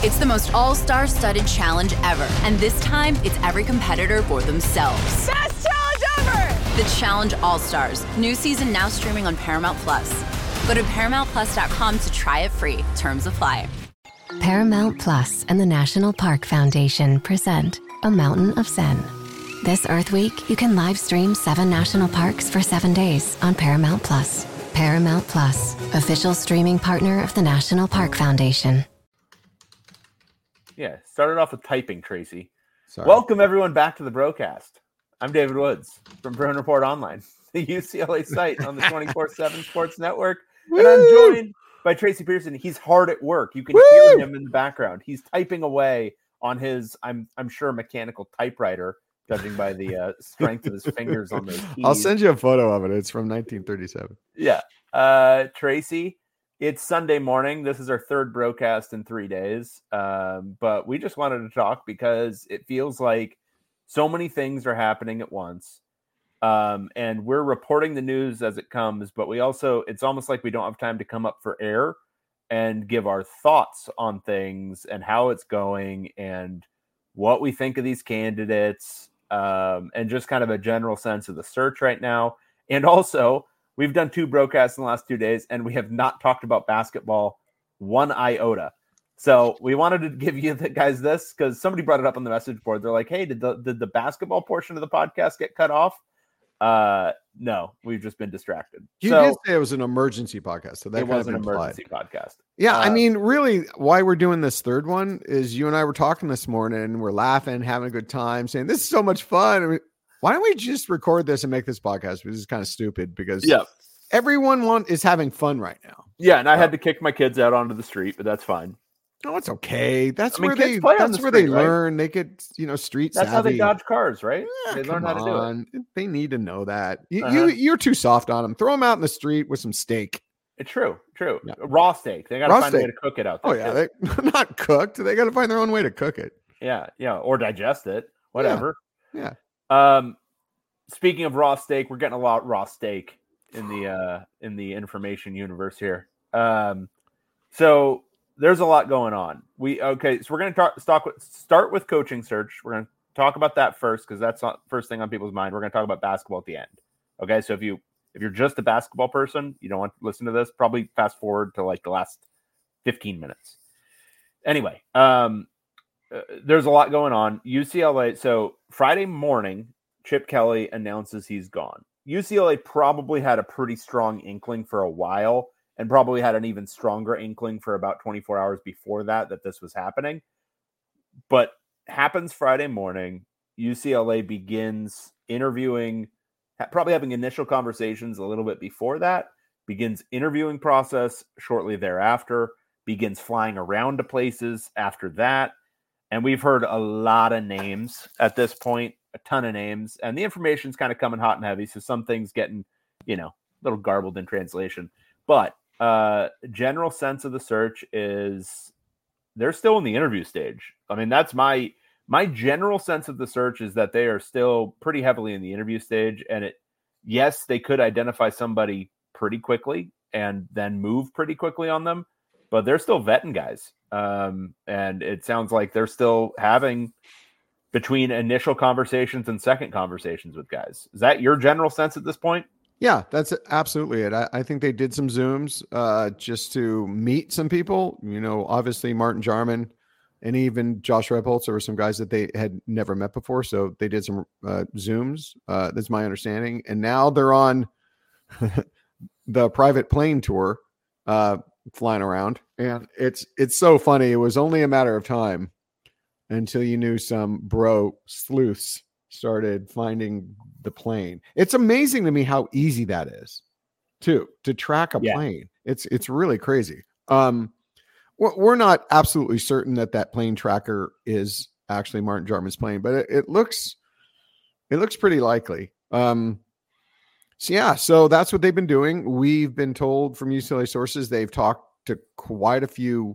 It's the most all-star studded challenge ever. And this time, it's every competitor for themselves. Best challenge ever! The Challenge All-Stars. New season now streaming on Paramount+. Go to ParamountPlus.com to try it free. Terms apply. Paramount Plus and the National Park Foundation present A Mountain of Zen. This Earth Week, you can live stream 7 national parks for 7 days on Paramount Plus. Paramount Plus, official streaming partner of the National Park Foundation. Yeah, started off with typing, Tracy. Sorry. Welcome, everyone, back to the broadcast. I'm David Woods from Bruin Report Online, the UCLA site on the 24/7 Sports Network. And I'm joined by Tracy Pearson. He's hard at work. You can hear him in the background. He's typing away on his, I'm sure, mechanical typewriter, judging by the strength of his fingers on those keys. I'll send you a photo of it. It's from 1937. Yeah. Tracy, it's Sunday morning. This is our third broadcast in 3 days. But we just wanted to talk because it feels like so many things are happening at once. And we're reporting the news as it comes, but it's almost like we don't have time to come up for air and give our thoughts on things and how it's going and what we think of these candidates, and just kind of a general sense of the search right now. And also, we've done 2 broadcasts in the last 2 days, and we have not talked about basketball one iota. So we wanted to give you guys this because somebody brought it up on the message board. They're like, hey, did the basketball portion of the podcast get cut off? No, we've just been distracted. You did say it was an emergency podcast, so that it was an emergency podcast. Yeah, I mean, really, why we're doing this third one is you and I were talking this morning, and we're laughing, having a good time, saying this is so much fun. I mean, why don't we just record this and make this podcast? This is kind of stupid because everyone is having fun right now. Yeah, and I had to kick my kids out onto the street, but that's fine. No, it's okay. That's where they learn. They get, street savvy. That's how they dodge cars, right? Yeah, they learn how to do it. They need to know that. You're too soft on them. Throw them out in the street with some steak. It's true. Yeah. Raw steak. They got to find a way to cook it out there. Oh, yeah. They're not cooked. They got to find their own way to cook it. Yeah. Or digest it. Whatever. Yeah. Speaking of raw steak, we're getting a lot of raw steak in the information universe here. So there's a lot going on. So we're going to start with coaching search. We're going to talk about that first because that's not first thing on people's mind. We're going to talk about basketball at the end. Okay, so if you're just a basketball person, you don't want to listen to this, probably fast forward to like the last 15 minutes. Anyway, there's a lot going on. UCLA. So Friday morning, Chip Kelly announces he's gone. UCLA probably had a pretty strong inkling for a while and probably had an even stronger inkling for about 24 hours before that this was happening. But happens Friday morning, UCLA begins interviewing, probably having initial conversations a little bit before that, begins interviewing process shortly thereafter, begins flying around to places after that. And we've heard a lot of names at this point, a ton of names, and the information's kind of coming hot and heavy. So some things getting, a little garbled in translation, but general sense of the search is they're still in the interview stage. I mean, that's my general sense of the search is that they are still pretty heavily in the interview stage. And yes, they could identify somebody pretty quickly and then move pretty quickly on them, but they're still vetting guys. And it sounds like they're still having between initial conversations and second conversations with guys. Is that your general sense at this point? Yeah, that's absolutely it. I think they did some Zooms just to meet some people. Obviously Martin Jarman and even Josh Rebholz. There were some guys that they had never met before, so they did some Zooms. That's my understanding. And now they're on the private plane tour, flying around. And it's so funny. It was only a matter of time until you knew some bro sleuths started finding the plane. It's amazing to me how easy that is to track a plane. It's really crazy. We're not absolutely certain that plane tracker is actually Martin Jarman's plane, but it looks pretty likely. So that's what they've been doing. We've been told from UCLA sources they've talked to quite a few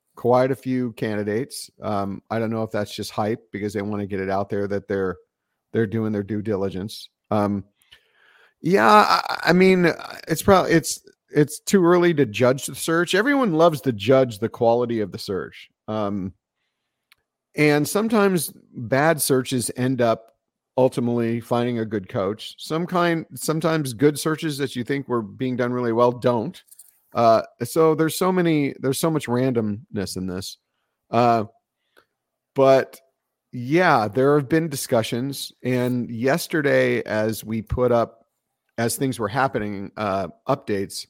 candidates. I don't know if that's just hype because they want to get it out there that they're doing their due diligence. I mean, it's it's too early to judge the search. Everyone loves to judge the quality of the search. And sometimes bad searches end up ultimately finding a good coach. Sometimes good searches that you think were being done really well don't. So there's so much randomness in this. But yeah, there have been discussions. And yesterday, as we put up, as things were happening, updates,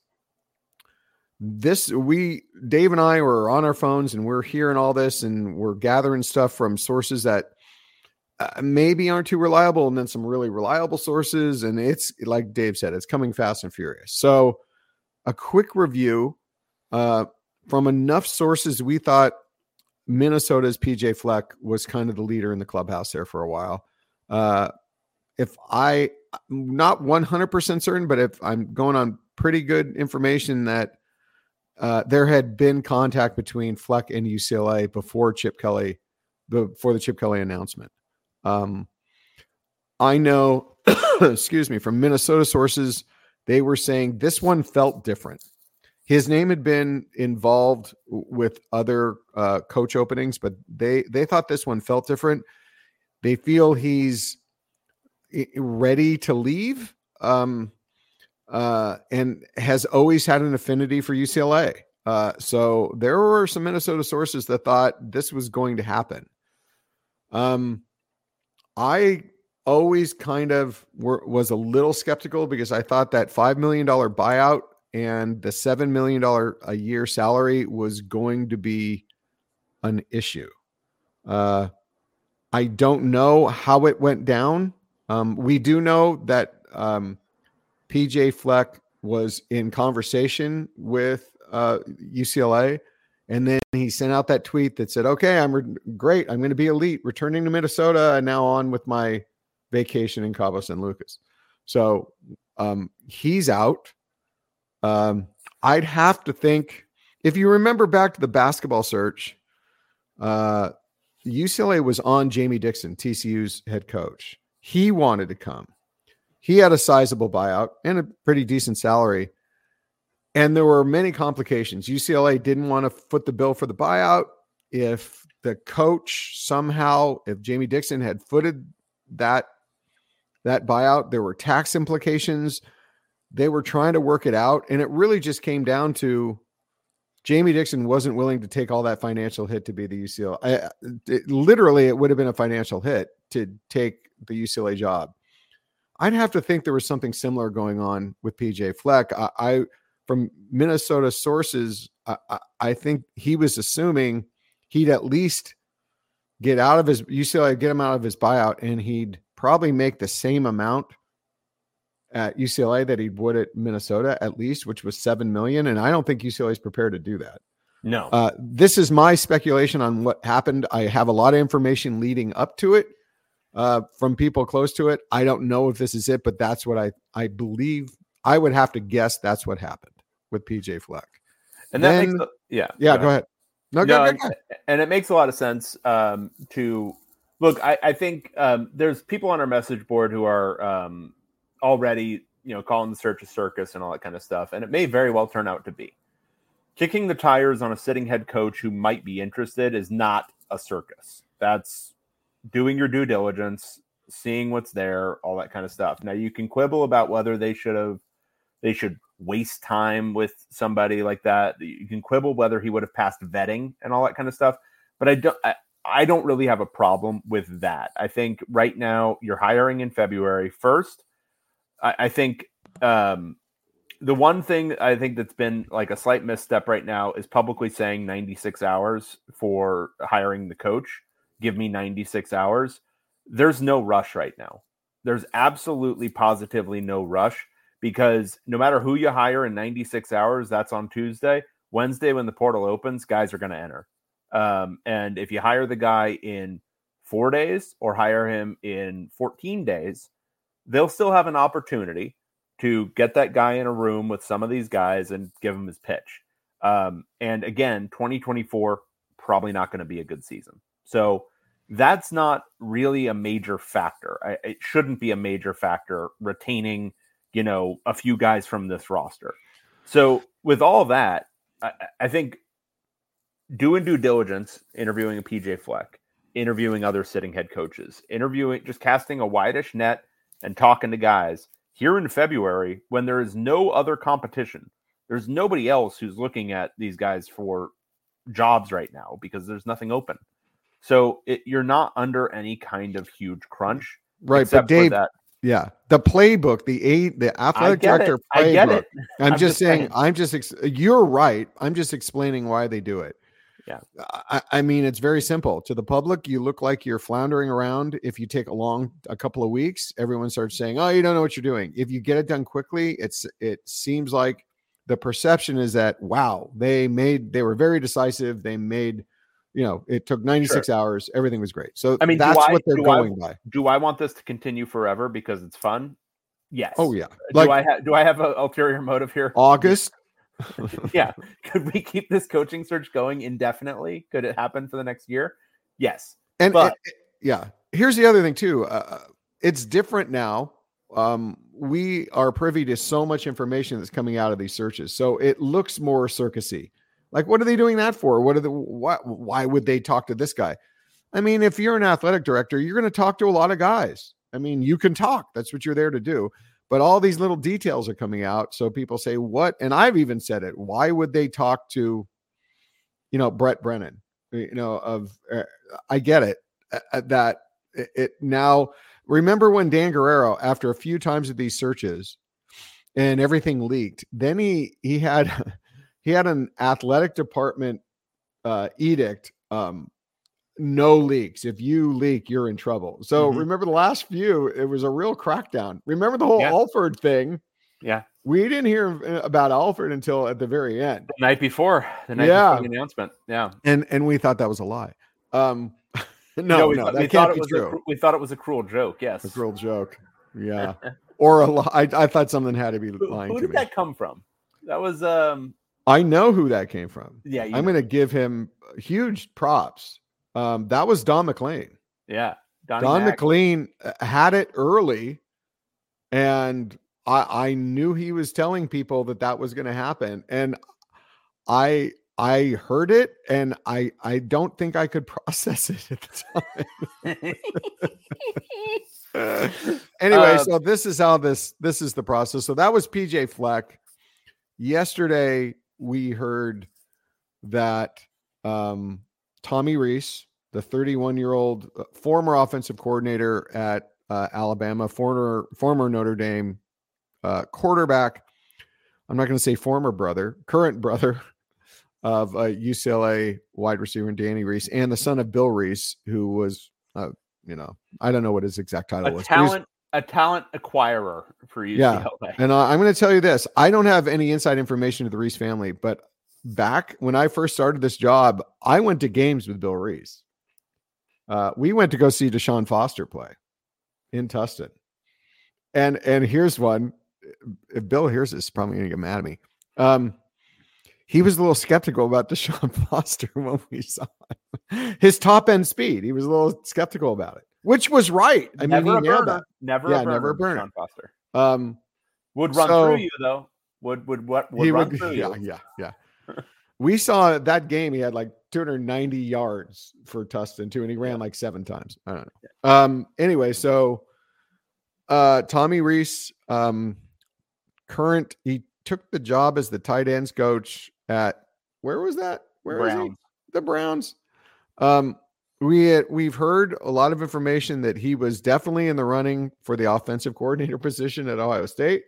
Dave and I were on our phones and we're hearing all this and we're gathering stuff from sources that maybe aren't too reliable, and then some really reliable sources. And it's like Dave said, it's coming fast and furious. So a quick review from enough sources, we thought Minnesota's PJ Fleck was kind of the leader in the clubhouse there for a while. If I'm not 100% certain, but if I'm going on pretty good information that there had been contact between Fleck and UCLA before the Chip Kelly announcement. I know, excuse me, from Minnesota sources, they were saying this one felt different. His name had been involved with other coach openings, but they thought this one felt different. They feel he's ready to leave and has always had an affinity for UCLA. So there were some Minnesota sources that thought this was going to happen. I always kind of was a little skeptical because I thought that $5 million buyout and the $7 million a year salary was going to be an issue. I don't know how it went down. We do know that PJ Fleck was in conversation with UCLA, and then he sent out that tweet that said, okay, great. I'm going to be elite, returning to Minnesota, and now on with my vacation in Cabo San Lucas. So he's out. I'd have to think, if you remember back to the basketball search, UCLA was on Jamie Dixon, TCU's head coach. He wanted to come. He had a sizable buyout and a pretty decent salary. And there were many complications. UCLA didn't want to foot the bill for the buyout. If the coach somehow, if Jamie Dixon had footed that buyout, there were tax implications. They were trying to work it out. And it really just came down to Jamie Dixon wasn't willing to take all that financial hit to be the UCLA. Literally, it would have been a financial hit to take the UCLA job. I'd have to think there was something similar going on with PJ Fleck. From Minnesota sources, I think he was assuming he'd at least get out of his UCLA, get him out of his buyout, and he'd probably make the same amount at UCLA that he would at Minnesota, at least, which was $7 million. And I don't think UCLA is prepared to do that. No. This is my speculation on what happened. I have a lot of information leading up to it from people close to it. I don't know if this is it, but that's what I believe. I would have to guess that's what happened with PJ Fleck. And that makes go ahead. No, go ahead. And it makes a lot of sense to look. I think there's people on our message board who are already, calling the search a circus and all that kind of stuff. And it may very well turn out to be. Kicking the tires on a sitting head coach who might be interested is not a circus. That's doing your due diligence, seeing what's there, all that kind of stuff. Now you can quibble about whether they should waste time with somebody like that. You can quibble whether he would have passed vetting and all that kind of stuff. But I don't really have a problem with that. I think right now you're hiring in February 1st. I think the one thing I think that's been like a slight misstep right now is publicly saying 96 hours for hiring the coach. Give me 96 hours. There's no rush right now. There's absolutely positively no rush, because no matter who you hire in 96 hours, that's on Tuesday. Wednesday, when the portal opens, guys are going to enter. And if you hire the guy in 4 days or hire him in 14 days, they'll still have an opportunity to get that guy in a room with some of these guys and give him his pitch. And again, 2024, probably not going to be a good season. So that's not really a major factor. It shouldn't be a major factor retaining, a few guys from this roster. So with all that, I think doing due diligence, interviewing a PJ Fleck, interviewing other sitting head coaches, just casting a wide-ish net and talking to guys here in February when there is no other competition. There's nobody else who's looking at these guys for jobs right now because there's nothing open. So you're not under any kind of huge crunch. Right. But Dave, yeah, the playbook, the athletic director playbook. I get it. I'm just saying, you're right. I'm just explaining why they do it. Yeah. I mean, it's very simple. To the public, you look like you're floundering around. If you take a couple of weeks, everyone starts saying, oh, you don't know what you're doing. If you get it done quickly, it seems like the perception is that, wow, they were very decisive. They made, it took 96 hours. Everything was great. So I mean, that's what they're going by. Do I want this to continue forever because it's fun? Yes. Oh yeah. Do I have an ulterior motive here? August. Yeah. Could we keep this coaching search going indefinitely? Could it happen for the next year? Yes. But here's the other thing too. It's different now. We are privy to so much information that's coming out of these searches. So it looks more circusy. Like, what are they doing that for? Why would they talk to this guy? I mean, if you're an athletic director, you're going to talk to a lot of guys. I mean, you can talk. That's what you're there to do. But all these little details are coming out. So people say, what? And I've even said it. Why would they talk to, Brett Brennan? I get it. That it now, remember when Dan Guerrero, after a few times of these searches and everything leaked, then he had an athletic department edict. No leaks. If you leak, you're in trouble. So remember the last few, it was a real crackdown. Remember the whole Alford thing? Yeah. We didn't hear about Alford until at the very end. The night before the announcement. Yeah. And we thought that was a lie. We thought it was a cruel joke. Yes. A cruel joke. Yeah. Or a lie. I thought something had to be lying to me. Who did that come from? That was I know who that came from. Yeah. I'm going to give him huge props. That was Don McLean. Yeah. Don McLean had it early, and I knew he was telling people that was going to happen. And I heard it, and I don't think I could process it at the time. Anyway, so this is how this is the process. So that was PJ Fleck. Yesterday, we heard that Tommy Rees, the 31-year-old former offensive coordinator at Alabama, former Notre Dame quarterback. I'm not going to say current brother of UCLA wide receiver Danny Rees, and the son of Bill Rees, who was, I don't know what his exact title was. A talent acquirer for UCLA. Yeah. And I'm going to tell you this. I don't have any inside information to the Rees family, but back when I first started this job, I went to games with Bill Rees. We went to go see Deshaun Foster play in Tustin. And here's one. If Bill hears this, he's probably going to get mad at me. He was a little skeptical about Deshaun Foster when we saw him. His top end speed. He was a little skeptical about it, which was right. I mean, he nailed that. Never a burner. Deshaun Foster. Would run through you though. Would run through you. Yeah. We saw that game. He had like 290 yards for Tustin too, and he ran like 7 times. I don't know. Anyway, so Tommy Rees, he took the job as the tight ends coach at where was that? Where was he? The Browns. We've heard a lot of information that he was definitely in the running for the offensive coordinator position at Ohio State.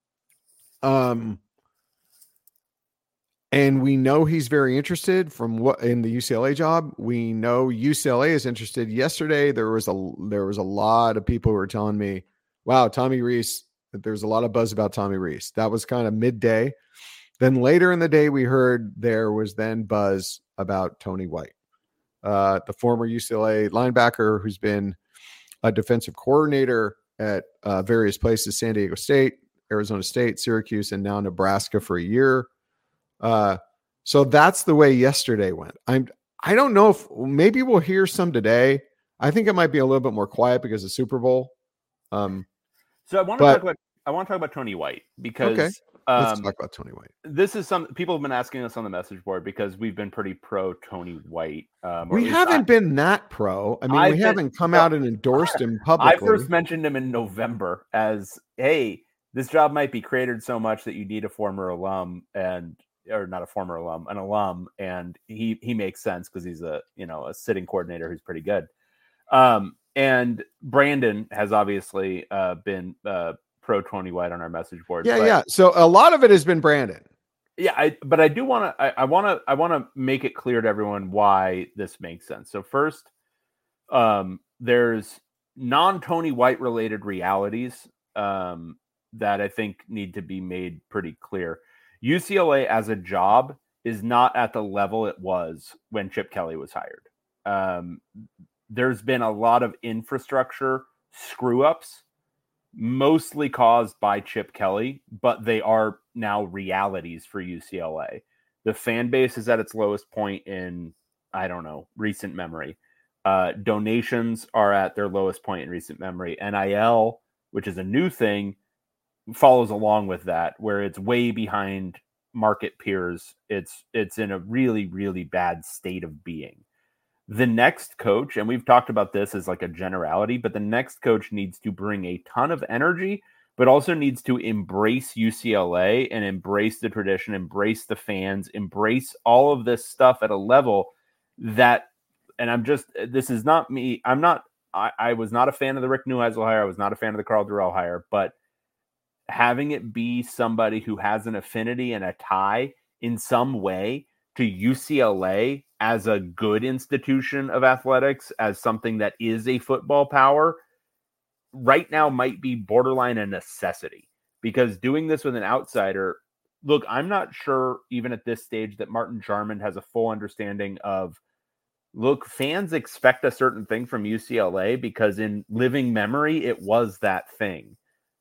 And we know he's very interested in the UCLA job. We know UCLA is interested. Yesterday, there was a lot of people who were telling me, wow, Tommy Rees, that there's a lot of buzz about Tommy Rees. That was kind of midday. Then later in the day, we heard there was then buzz about Tony White, the former UCLA linebacker who's been a defensive coordinator at various places, San Diego State, Arizona State, Syracuse, and now Nebraska for a year. So that's the way yesterday went. I don't know if maybe we'll hear some today. I think it might be a little bit more quiet because of Super Bowl. So I want to talk about Tony White because Let's talk about Tony White. This is some people have been asking us on the message board because we've been pretty pro Tony White. We haven't been that pro. I mean, we haven't come out and endorsed him publicly. I first mentioned him in November as, hey, this job might be cratered so much that you need a former alum or not a former alum, an alum, and he makes sense because he's a sitting coordinator who's pretty good. And Brandon has obviously been pro Tony White on our message board. Yeah. So a lot of it has been Brandon. Yeah, but I do want to. I want to make it clear to everyone why this makes sense. So first, there's non-Tony White related realities that I think need to be made pretty clear. UCLA as a job is not at the level it was when Chip Kelly was hired. There's been a lot of infrastructure screw-ups, mostly caused by Chip Kelly, but they are now realities for UCLA. The fan base is at its lowest point in, recent memory. Donations are at their lowest point in recent memory. NIL, which is a new thing, follows along with that, where it's way behind market peers. It's in a really, really bad state of being. The next coach, and we've talked about this as like a generality, but the next coach needs to bring a ton of energy, but also needs to embrace UCLA and embrace the tradition, embrace the fans, embrace all of this stuff at a level that, and this is not me. I was not a fan of the Rick Neuheisel hire. I was not a fan of the Karl Dorrell hire, but having it be somebody who has an affinity and a tie in some way to UCLA as a good institution of athletics, as something that is a football power, right now might be borderline a necessity. Because doing this with an outsider, look, I'm not sure even at this stage that Martin Jarmond has a full understanding of, look, fans expect a certain thing from UCLA because in living memory, it was that thing.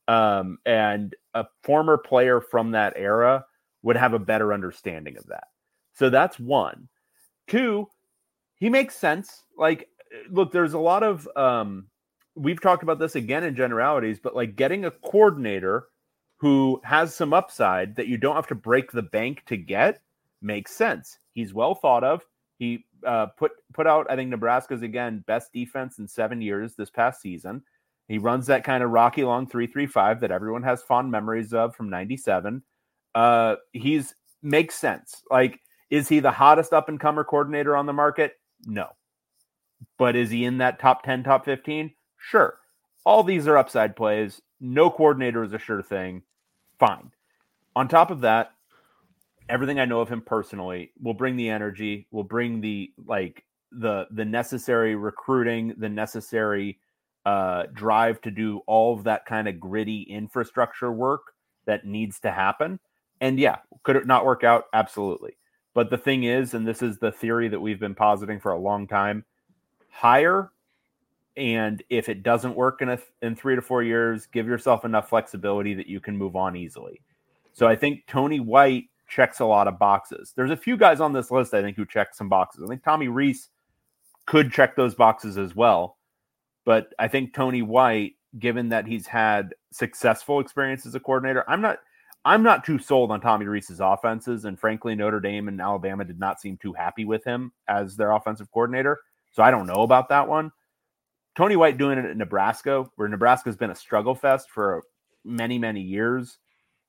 And a former player from that era would have a better understanding of that. So that's one. Two, he makes sense. Like, look, there's a lot of, we've talked about this again in generalities, but like getting a coordinator who has some upside that you don't have to break the bank to get makes sense. He's well thought of. He put out, I think, Nebraska's, again, best defense in 7 years this past season. He runs that kind of Rocky Long 3-3-5 that everyone has fond memories of from 97. He's makes sense. Like, is he the hottest up-and-comer coordinator on the market? No. But is he in that top 10, top 15? Sure. All these are upside plays. No coordinator is a sure thing. Fine. On top of that, everything I know of him personally will bring the energy, will bring the necessary recruiting, the necessary drive to do all of that kind of gritty infrastructure work that needs to happen. And yeah, could it not work out? Absolutely. But the thing is, and this is the theory that we've been positing for a long time, hire, and if it doesn't work in 3 to 4 years, give yourself enough flexibility that you can move on easily. So I think Tony White checks a lot of boxes. There's a few guys on this list, I think, who check some boxes. I think Tommy Rees could check those boxes as well. But I think Tony White, given that he's had successful experience as a coordinator, I'm not too sold on Tommy Rees's offenses. And frankly, Notre Dame and Alabama did not seem too happy with him as their offensive coordinator. So I don't know about that one. Tony White doing it at Nebraska, where Nebraska's been a struggle fest for many, many years,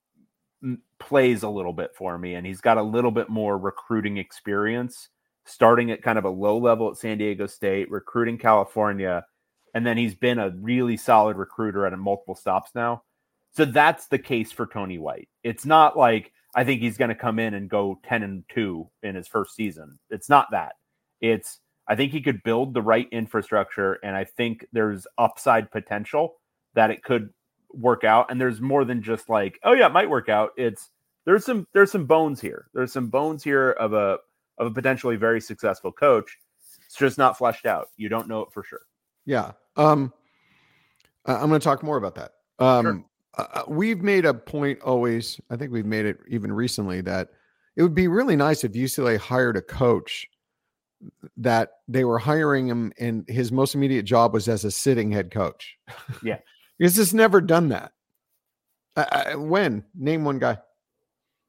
plays a little bit for me. And he's got a little bit more recruiting experience, starting at kind of a low level at San Diego State, recruiting California. And then he's been a really solid recruiter at multiple stops now. So that's the case for Tony White. It's not like I think he's going to come in and go 10-2 in his first season. It's not that. It's I think he could build the right infrastructure, and I think there's upside potential that it could work out. And there's more than just like, oh yeah, it might work out. There's some bones here. There's some bones here of a potentially very successful coach. It's just not fleshed out. You don't know it for sure. Yeah. I'm going to talk more about that. Sure. We've made a point always, I think we've made it even recently, that it would be really nice if UCLA hired a coach that they were hiring him and his most immediate job was as a sitting head coach. Yeah. He's just never done that. When? Name one guy.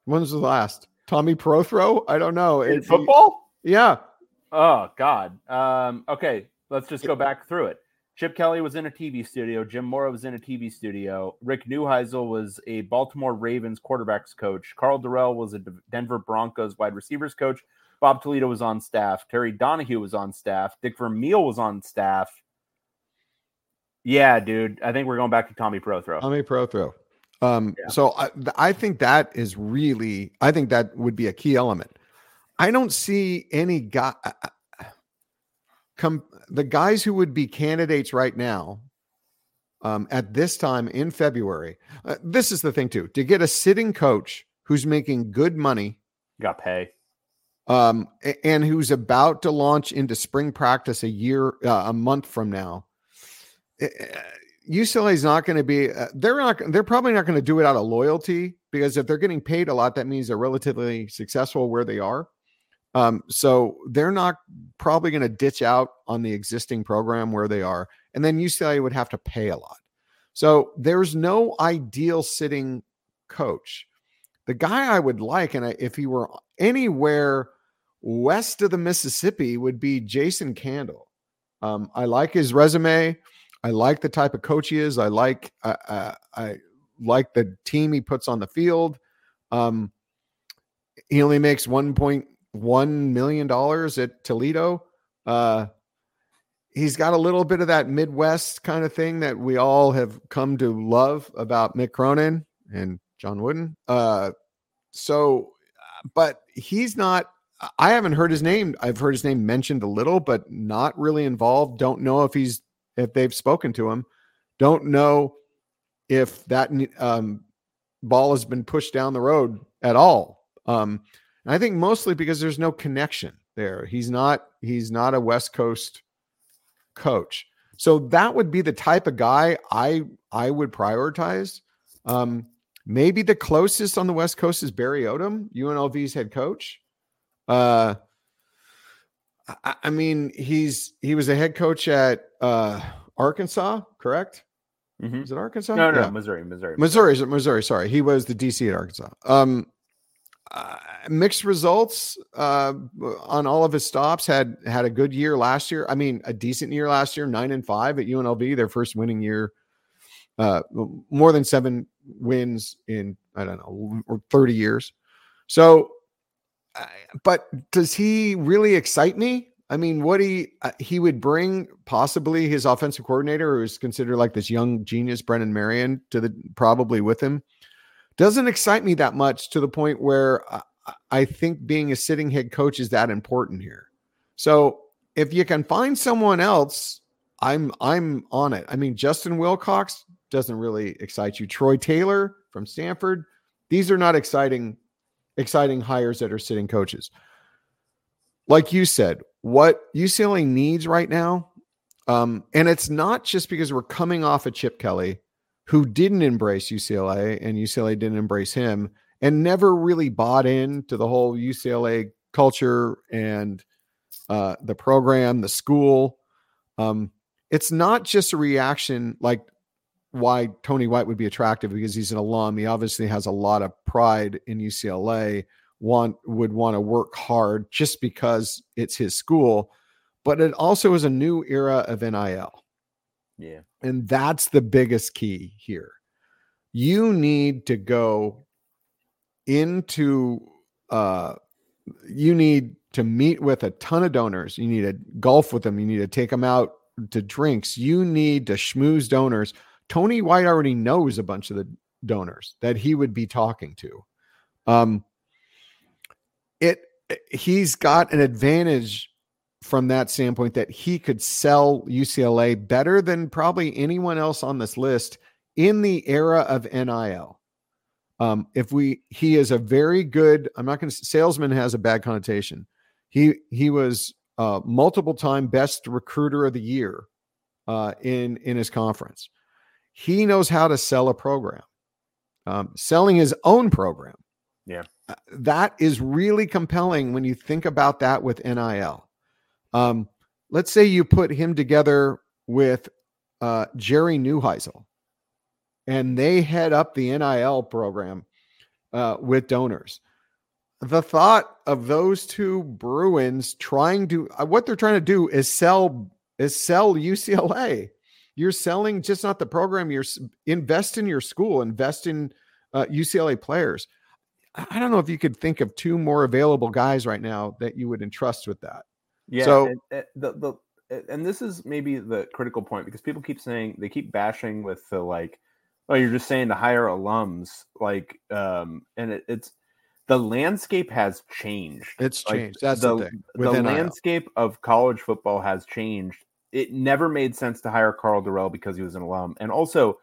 When was the last? Tommy Prothro? I don't know. In football? Yeah. Oh, God. Okay, let's just go back through it. Chip Kelly was in a TV studio. Jim Mora was in a TV studio. Rick Neuheisel was a Baltimore Ravens quarterbacks coach. Carl Durrell was a Denver Broncos wide receivers coach. Bob Toledo was on staff. Terry Donahue was on staff. Dick Vermeil was on staff. Yeah, dude. I think we're going back to Tommy Prothro. Tommy Prothro. So I think that is really, I think that would be a key element. I don't see any guy, the guys who would be candidates right now at this time in February. This is the thing too, to get a sitting coach who's making good money, got pay, and who's about to launch into spring practice a month from now. UCLA is not going to be, they're probably not going to do it out of loyalty, because if they're getting paid a lot, that means they're relatively successful where they are. So they're not probably going to ditch out on the existing program where they are. And then UCLA would have to pay a lot. So there's no ideal sitting coach. The guy I would like, and if he were anywhere west of the Mississippi, would be Jason Candle. I like his resume. I like the type of coach he is. I like the team he puts on the field. He only makes $1.1 million at Toledo. He's got a little bit of that Midwest kind of thing that we all have come to love about Mick Cronin and John Wooden. But he's not, I haven't heard his name. I've heard his name mentioned a little, but not really involved. Don't know if they've spoken to him. Don't know if that ball has been pushed down the road at all. And I think mostly because there's no connection there. He's not a West Coast coach. So that would be the type of guy I would prioritize. Maybe the closest on the West Coast is Barry Odom, UNLV's head coach. I mean, he was a head coach at Arkansas, correct? Mm-hmm. Is it Arkansas? No, yeah. Missouri. Sorry. He was the DC at Arkansas. Mixed results on all of his stops. Had a good year last year. I mean, a decent year last year, 9-5 at UNLV, their first winning year. More than 7 wins in, I don't know, 30 years. So, but does he really excite me? I mean, what he would bring possibly his offensive coordinator, who is considered like this young genius, Brennan Marion, probably with him, doesn't excite me that much to the point where I think being a sitting head coach is that important here. So if you can find someone else, I'm on it. I mean, Justin Wilcox doesn't really excite you. Troy Taylor from Stanford, these are not exciting hires that are sitting coaches. Like you said, what UCLA needs right now, and it's not just because we're coming off of Chip Kelly, who didn't embrace UCLA and UCLA didn't embrace him and never really bought into the whole UCLA culture and the program, the school. It's not just a reaction like why Tony White would be attractive because he's an alum. He obviously has a lot of pride in UCLA, would want to work hard just because it's his school, but it also is a new era of NIL. Yeah. And that's the biggest key here. You need to go into, you need to meet with a ton of donors. You need to golf with them. You need to take them out to drinks. You need to schmooze donors. Tony White already knows a bunch of the donors that he would be talking to. He's got an advantage from that standpoint that he could sell UCLA better than probably anyone else on this list in the era of NIL. He is a very good, I'm not going to, salesman has a bad connotation. He was multiple time best recruiter of the year in his conference. He knows how to sell a program, selling his own program. Yeah. That is really compelling when you think about that with NIL. Let's say you put him together with Jerry Neuheisel and they head up the NIL program with donors. The thought of those two Bruins what they're trying to do is sell UCLA. You're selling just not the program. You're invest in your school, invest in UCLA players. I don't know if you could think of two more available guys right now that you would entrust with that. Yeah. So and this is maybe the critical point, because people keep saying, they keep bashing with the like, oh, you're just saying to hire alums, like, and it's the landscape has changed. It's like, changed. That's the thing. The landscape of college football has changed. It never made sense to hire Karl Dorrell because he was an alum, and also,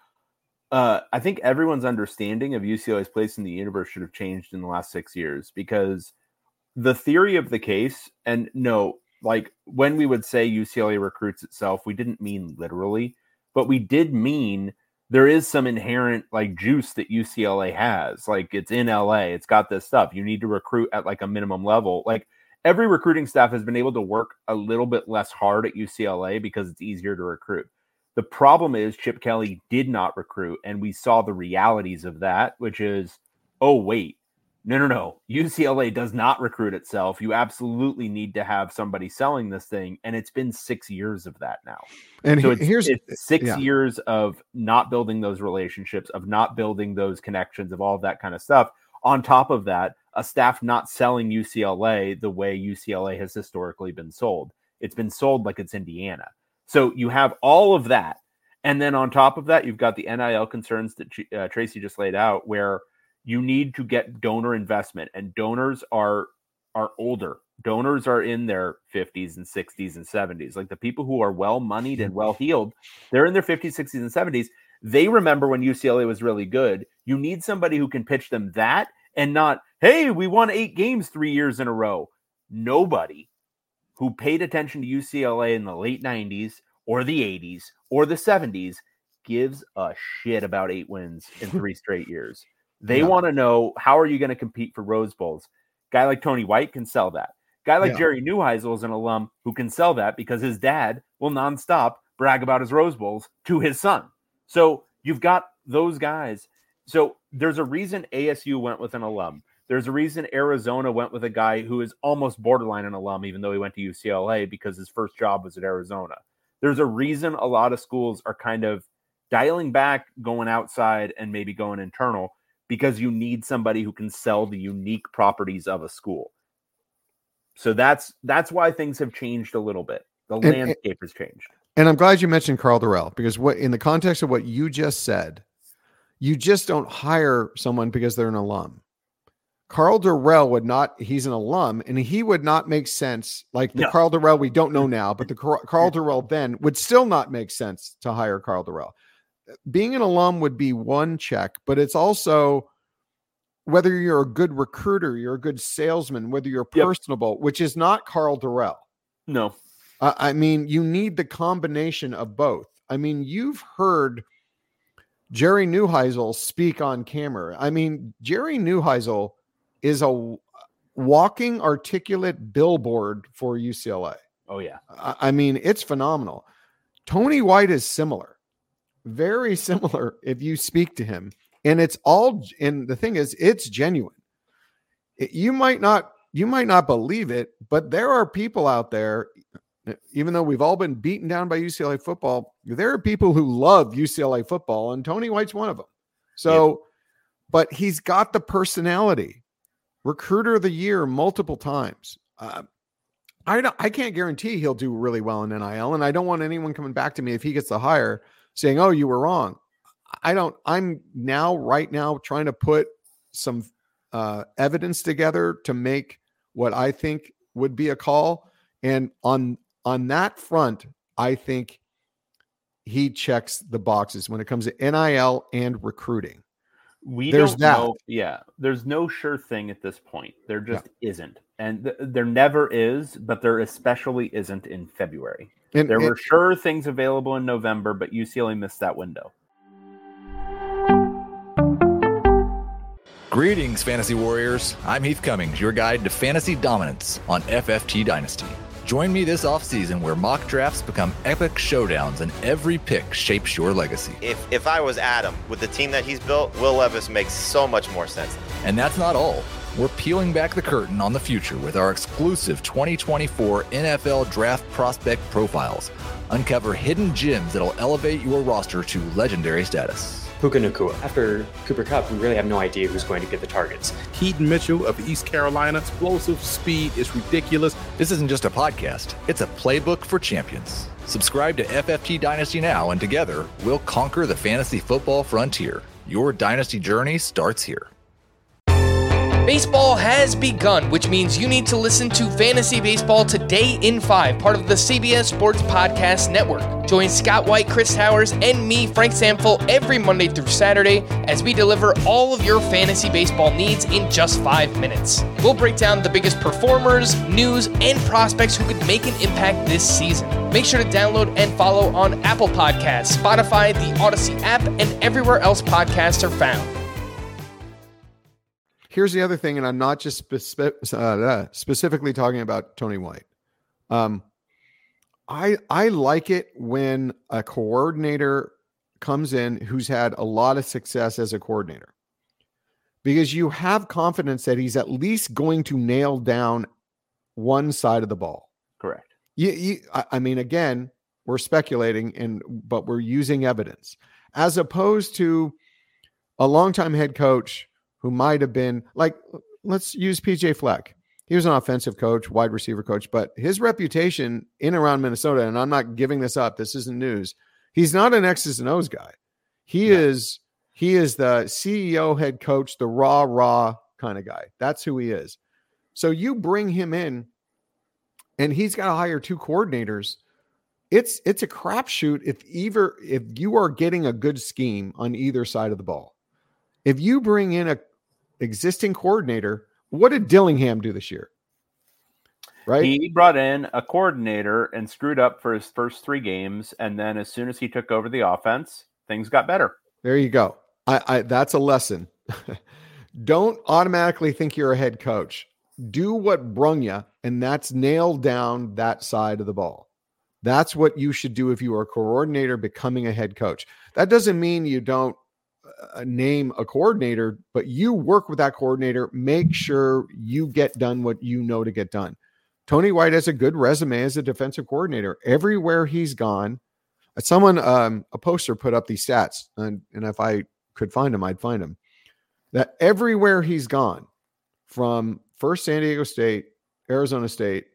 I think everyone's understanding of UCLA's place in the universe should have changed in the last 6 years, because the theory of the case, and no, like when we would say UCLA recruits itself, we didn't mean literally, but we did mean there is some inherent like juice that UCLA has. Like, it's in LA, it's got this stuff. You need to recruit at like a minimum level. Like, every recruiting staff has been able to work a little bit less hard at UCLA because it's easier to recruit. The problem is Chip Kelly did not recruit, and we saw the realities of that, which is, oh, wait, no. UCLA does not recruit itself. You absolutely need to have somebody selling this thing, and it's been 6 years of that now. And so it's 6 years of not building those relationships, of not building those connections, of all of that kind of stuff. On top of that, a staff not selling UCLA the way UCLA has historically been sold. It's been sold like it's Indiana. So you have all of that. And then on top of that, you've got the NIL concerns that Tracy just laid out, where you need to get donor investment, and donors are older. Donors are in their 50s and 60s and 70s. Like, the people who are well-moneyed and well-heeled, they're in their 50s, 60s, and 70s. They remember when UCLA was really good. You need somebody who can pitch them that, and not, hey, we won 8 games 3 years in a row. Nobody who paid attention to UCLA in the late 90s or the 80s or the 70s gives a shit about 8 wins in 3 straight years. They want to know, how are you going to compete for Rose Bowls? Guy like Tony White can sell that. Guy like Jerry Neuheisel is an alum who can sell that because his dad will nonstop brag about his Rose Bowls to his son. So you've got those guys. So there's a reason ASU went with an alum. There's a reason Arizona went with a guy who is almost borderline an alum, even though he went to UCLA, because his first job was at Arizona. There's a reason a lot of schools are kind of dialing back, going outside, and maybe going internal, because you need somebody who can sell the unique properties of a school. So that's why things have changed a little bit. The landscape has changed. And I'm glad you mentioned Karl Dorrell, because in the context of what you just said, you just don't hire someone because they're an alum. Karl Dorrell he's an alum, and he would not make sense. Like the Karl Dorrell we don't know now, but the Karl Dorrell then would still not make sense to hire Karl Dorrell. Being an alum would be one check, but it's also whether you're a good recruiter, you're a good salesman, whether you're personable, which is not Karl Dorrell. No. I mean, you need the combination of both. I mean, you've heard Jerry Neuheisel speak on camera. I mean, Jerry Neuheisel is a walking articulate billboard for UCLA. Oh, yeah. I mean, it's phenomenal. Tony White is similar. Very similar if you speak to him. And and the thing is, it's genuine. You might not believe it, but there are people out there, even though we've all been beaten down by UCLA football, there are people who love UCLA football, and Tony White's one of them. So, but he's got the personality. Recruiter of the year multiple times. I can't guarantee he'll do really well in NIL, and I don't want anyone coming back to me if he gets the hire saying, oh, you were wrong. I'm right now trying to put some evidence together to make what I think would be a call. And on that front, I think he checks the boxes when it comes to NIL and recruiting. There's no sure thing at this point. There just isn't. And there never is, but there especially isn't in February. There were sure things available in November, but UCLA missed that window. Greetings, Fantasy Warriors. I'm Heath Cummings, your guide to fantasy dominance on FFT Dynasty. Join me this offseason where mock drafts become epic showdowns and every pick shapes your legacy. If I was Adam, with the team that he's built, Will Levis makes so much more sense. And that's not all. We're peeling back the curtain on the future with our exclusive 2024 NFL Draft Prospect Profiles. Uncover hidden gems that'll elevate your roster to legendary status. Puka Nacua. After Cooper Kupp, we really have no idea who's going to get the targets. Keaton Mitchell of East Carolina. Explosive speed is ridiculous. This isn't just a podcast. It's a playbook for champions. Subscribe to FFT Dynasty now, and together, we'll conquer the fantasy football frontier. Your dynasty journey starts here. Baseball has begun, which means you need to listen to Fantasy Baseball Today in 5, part of the CBS Sports Podcast Network. Join Scott White, Chris Towers, and me, Frank Samfel, every Monday through Saturday as we deliver all of your fantasy baseball needs in just 5 minutes. We'll break down the biggest performers, news, and prospects who could make an impact this season. Make sure to download and follow on Apple Podcasts, Spotify, the Odyssey app, and everywhere else podcasts are found. Here's the other thing, and I'm not just specifically talking about Tony White. I like it when a coordinator comes in who's had a lot of success as a coordinator, because you have confidence that he's at least going to nail down one side of the ball. Correct. I mean, again, we're speculating, but we're using evidence, as opposed to a longtime head coach who might have been like, let's use PJ Fleck. He was an offensive coach, wide receiver coach, but his reputation in and around Minnesota, and I'm not giving this up, this isn't news. He's not an X's and O's guy. He is the CEO, head coach, the raw kind of guy. That's who he is. So you bring him in and he's got to hire 2 coordinators. It's a crapshoot if you are getting a good scheme on either side of the ball. If you bring in a existing coordinator, what did Dillingham do this year? Right? He brought in a coordinator and screwed up for his first 3 games. And then as soon as he took over the offense, things got better. There you go. That's a lesson. Don't automatically think you're a head coach. Do what brung you, and that's nail down that side of the ball. That's what you should do if you are a coordinator becoming a head coach. That doesn't mean you don't name a coordinator, but you work with that coordinator. Make sure you get done what you know to get done. Tony White has a good resume as a defensive coordinator. Everywhere he's gone, someone, a poster put up these stats, and if I could find them, I'd find them. That everywhere he's gone, from first San Diego State, Arizona State,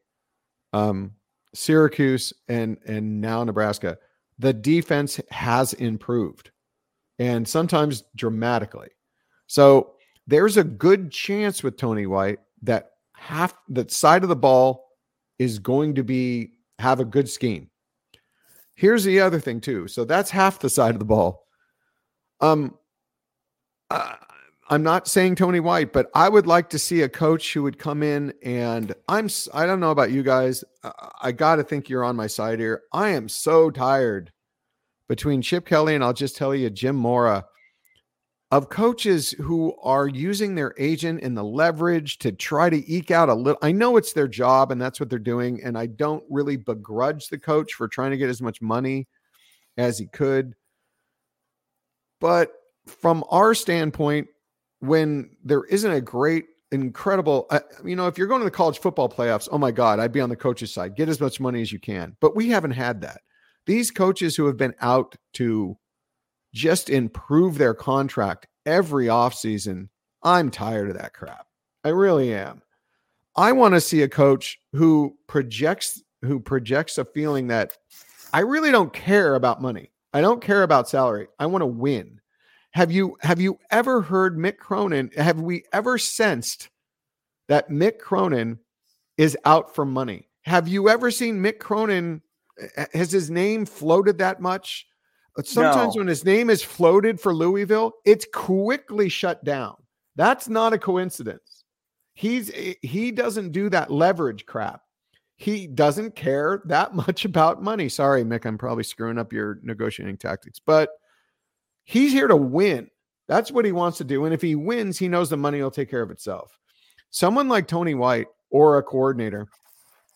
Syracuse, and now Nebraska, the defense has improved. And sometimes dramatically. So there's a good chance with Tony White that half that side of the ball is going to have a good scheme. Here's the other thing too. So that's half the side of the ball. I'm not saying Tony White, but I would like to see a coach who would come in, and I don't know about you guys. I got to think you're on my side here. I am so tired between Chip Kelly and I'll just tell you, Jim Mora, of coaches who are using their agent and the leverage to try to eke out a little. I know it's their job and that's what they're doing. And I don't really begrudge the coach for trying to get as much money as he could. But from our standpoint, when there isn't a great, incredible, if you're going to the college football playoffs, oh my God, I'd be on the coach's side. Get as much money as you can. But we haven't had that. These coaches who have been out to just improve their contract every offseason, I'm tired of that crap. I really am. I want to see a coach who projects a feeling that I really don't care about money. I don't care about salary. I want to win. Have you ever heard Mick Cronin? Have we ever sensed that Mick Cronin is out for money? Have you ever seen Mick Cronin? Has his name floated that much? Sometimes when his name is floated for Louisville, it's quickly shut down. That's not a coincidence. He doesn't do that leverage crap. He doesn't care that much about money. Sorry, Mick, I'm probably screwing up your negotiating tactics, but he's here to win. That's what he wants to do. And if he wins, he knows the money will take care of itself. Someone like Tony White or a coordinator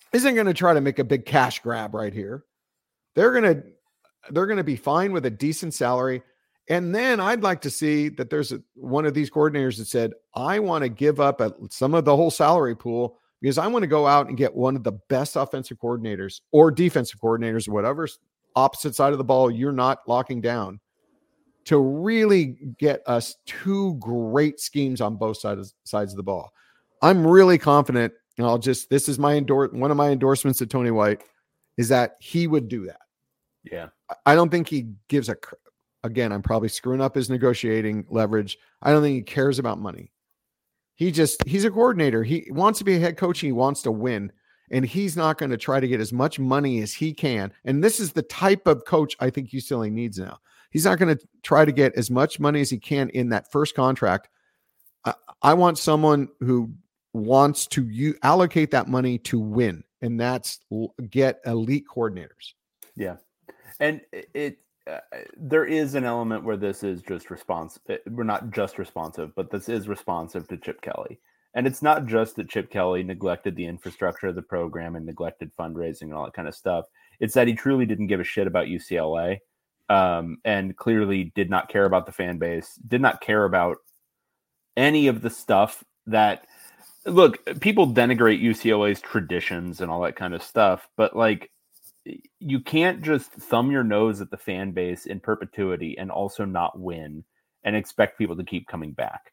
isn't going to try to make a big cash grab right here. They're going to be fine with a decent salary. And then I'd like to see that there's one of these coordinators that said, I want to give up some of the whole salary pool because I want to go out and get one of the best offensive coordinators or defensive coordinators, or whatever opposite side of the ball you're not locking down, to really get us two great schemes on both sides of the ball. I'm really confident, and this is one of my endorsements to Tony White, is that he would do that. Yeah. I don't think he gives again, I'm probably screwing up his negotiating leverage. I don't think he cares about money. He's a coordinator. He wants to be a head coach. And he wants to win. And he's not going to try to get as much money as he can. And this is the type of coach I think UCLA needs now. He's not going to try to get as much money as he can in that first contract. I want someone who wants to allocate that money to win. And that's get elite coordinators. Yeah. And there is an element where this is just responsive. We're not just responsive, but this is responsive to Chip Kelly. And it's not just that Chip Kelly neglected the infrastructure of the program and neglected fundraising and all that kind of stuff. It's that he truly didn't give a shit about UCLA, and clearly did not care about the fan base, did not care about any of the stuff that, look, people denigrate UCLA's traditions and all that kind of stuff, but like, you can't just thumb your nose at the fan base in perpetuity and also not win and expect people to keep coming back.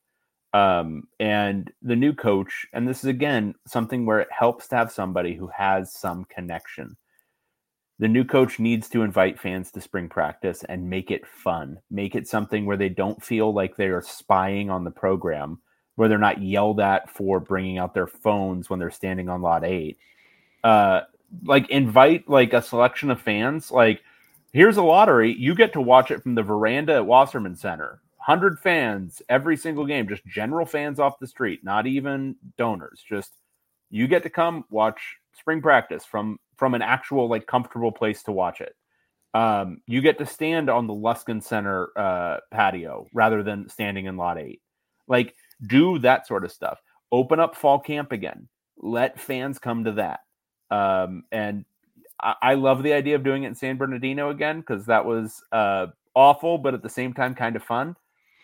And the new coach, and this is again something where it helps to have somebody who has some connection. The new coach needs to invite fans to spring practice and make it fun. Make it something where they don't feel like they are spying on the program, where they're not yelled at for bringing out their phones when they're standing on lot 8. Like invite like a selection of fans. Like, here's a lottery. You get to watch it from the veranda at Wasserman Center. 100 fans every single game, just general fans off the street, not even donors. Just you get to come watch spring practice from an actual like comfortable place to watch it. You get to stand on the Luskin Center patio rather than standing in lot 8. Like, do that sort of stuff. Open up fall camp again. Let fans come to that. And I love the idea of doing it in San Bernardino again, because that was awful, but at the same time kind of fun.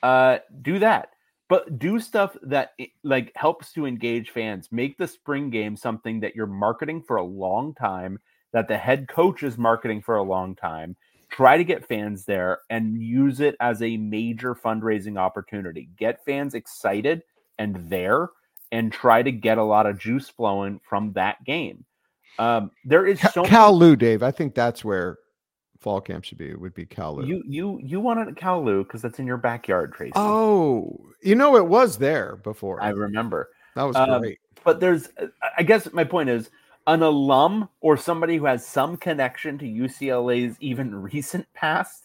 Do that, but do stuff that like helps to engage fans. Make the spring game something that you're marketing for a long time, that the head coach is marketing for a long time. Try to get fans there and use it as a major fundraising opportunity. Get fans excited and there, and try to get a lot of juice flowing from that game. There is so Cal Lou, Dave. I think that's where fall camp should be. It would be Cal Lou. You want it at Cal Lou because that's in your backyard, Tracy. Oh, it was there before. I remember. That was great. But there's, I guess my point is, an alum or somebody who has some connection to UCLA's even recent past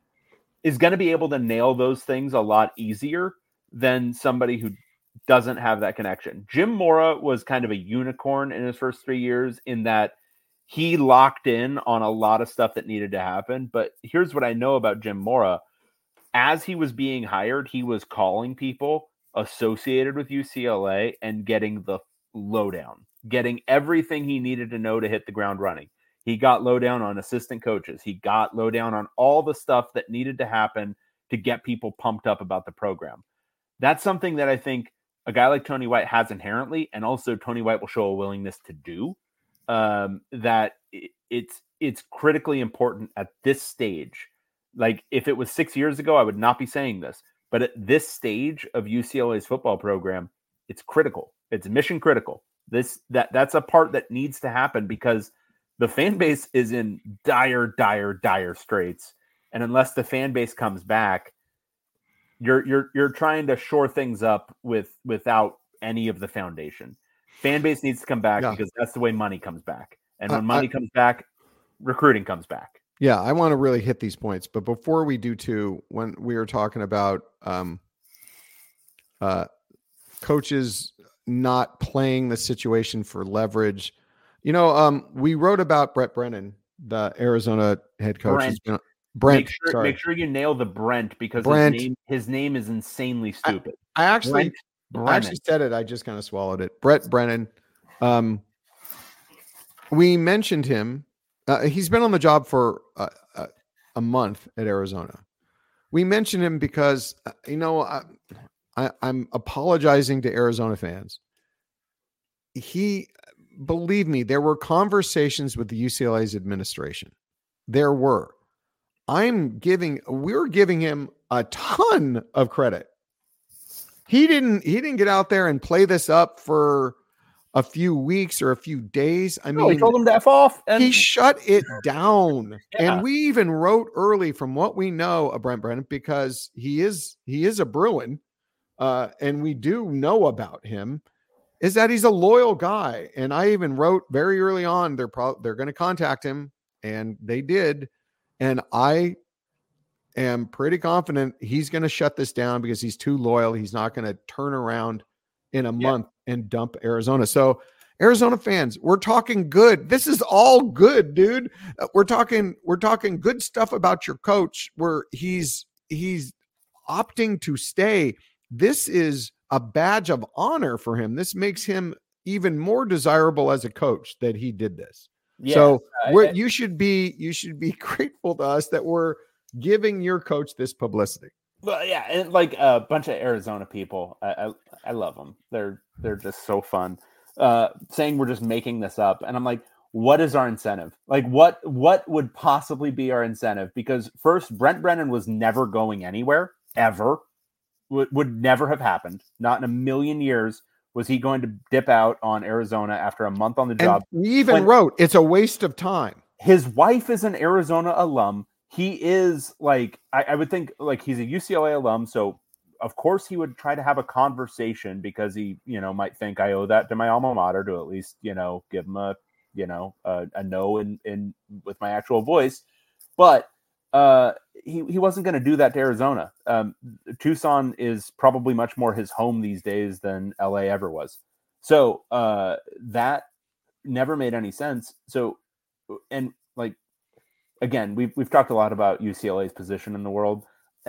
is going to be able to nail those things a lot easier than somebody who doesn't have that connection. Jim Mora was kind of a unicorn in his first 3 years in that he locked in on a lot of stuff that needed to happen. But here's what I know about Jim Mora. As he was being hired, he was calling people associated with UCLA and getting the lowdown, getting everything he needed to know to hit the ground running. He got lowdown on assistant coaches. He got lowdown on all the stuff that needed to happen to get people pumped up about the program. That's something that I think a guy like Tony White has inherently, and also Tony White will show a willingness to do, that it's critically important at this stage. Like, if it was 6 years ago, I would not be saying this, but at this stage of UCLA's football program, it's critical. It's mission critical. That's a part that needs to happen because the fan base is in dire straits. And unless the fan base comes back, you're trying to shore things up without any of the foundation. Fan base needs to come back because that's the way money comes back. And when money comes back, recruiting comes back. Yeah, I want to really hit these points. But before we do too, when we were talking about coaches not playing the situation for leverage, we wrote about Brent Brennan, the Arizona head coach. Brent. Make sure you nail the Brent because his name is insanely stupid. I actually said it. I just kind of swallowed it. Brent Brennan. we mentioned him. He's been on the job for a month at Arizona. We mentioned him because, I'm apologizing to Arizona fans. Believe me, there were conversations with the UCLA's administration. There were. We're giving him a ton of credit. He didn't get out there and play this up for a few weeks or a few days. I mean, he told him to F off. And he shut it down. Yeah. And we even wrote early, from what we know of Brent Brennan, because he is a Bruin, and we do know about him, is that he's a loyal guy. And I even wrote very early on, they're going to contact him, and they did. And I am pretty confident he's going to shut this down because he's too loyal. He's not going to turn around in a month and dump Arizona. So Arizona fans, we're talking good. This is all good, dude. We're talking good stuff about your coach, where he's opting to stay. This is a badge of honor for him. This makes him even more desirable as a coach that he did this. Yeah, so you should be grateful to us that we're giving your coach this publicity. Well, yeah, and like a bunch of Arizona people, I love them. They're just so fun. Saying we're just making this up, and I'm like, what is our incentive? Like, what would possibly be our incentive? Because first, Brent Brennan was never going anywhere ever. Would never have happened. Not in a million years was he going to dip out on Arizona after a month on the job. And we even wrote it's a waste of time. His wife is an Arizona alum. He is like, I would think, like, he's a UCLA alum. So of course he would try to have a conversation, because he, might think I owe that to my alma mater to at least, give him a no in with my actual voice. But he wasn't going to do that to Arizona. Tucson is probably much more his home these days than LA ever was. So that never made any sense. So, and like, again, we've talked a lot about UCLA's position in the world.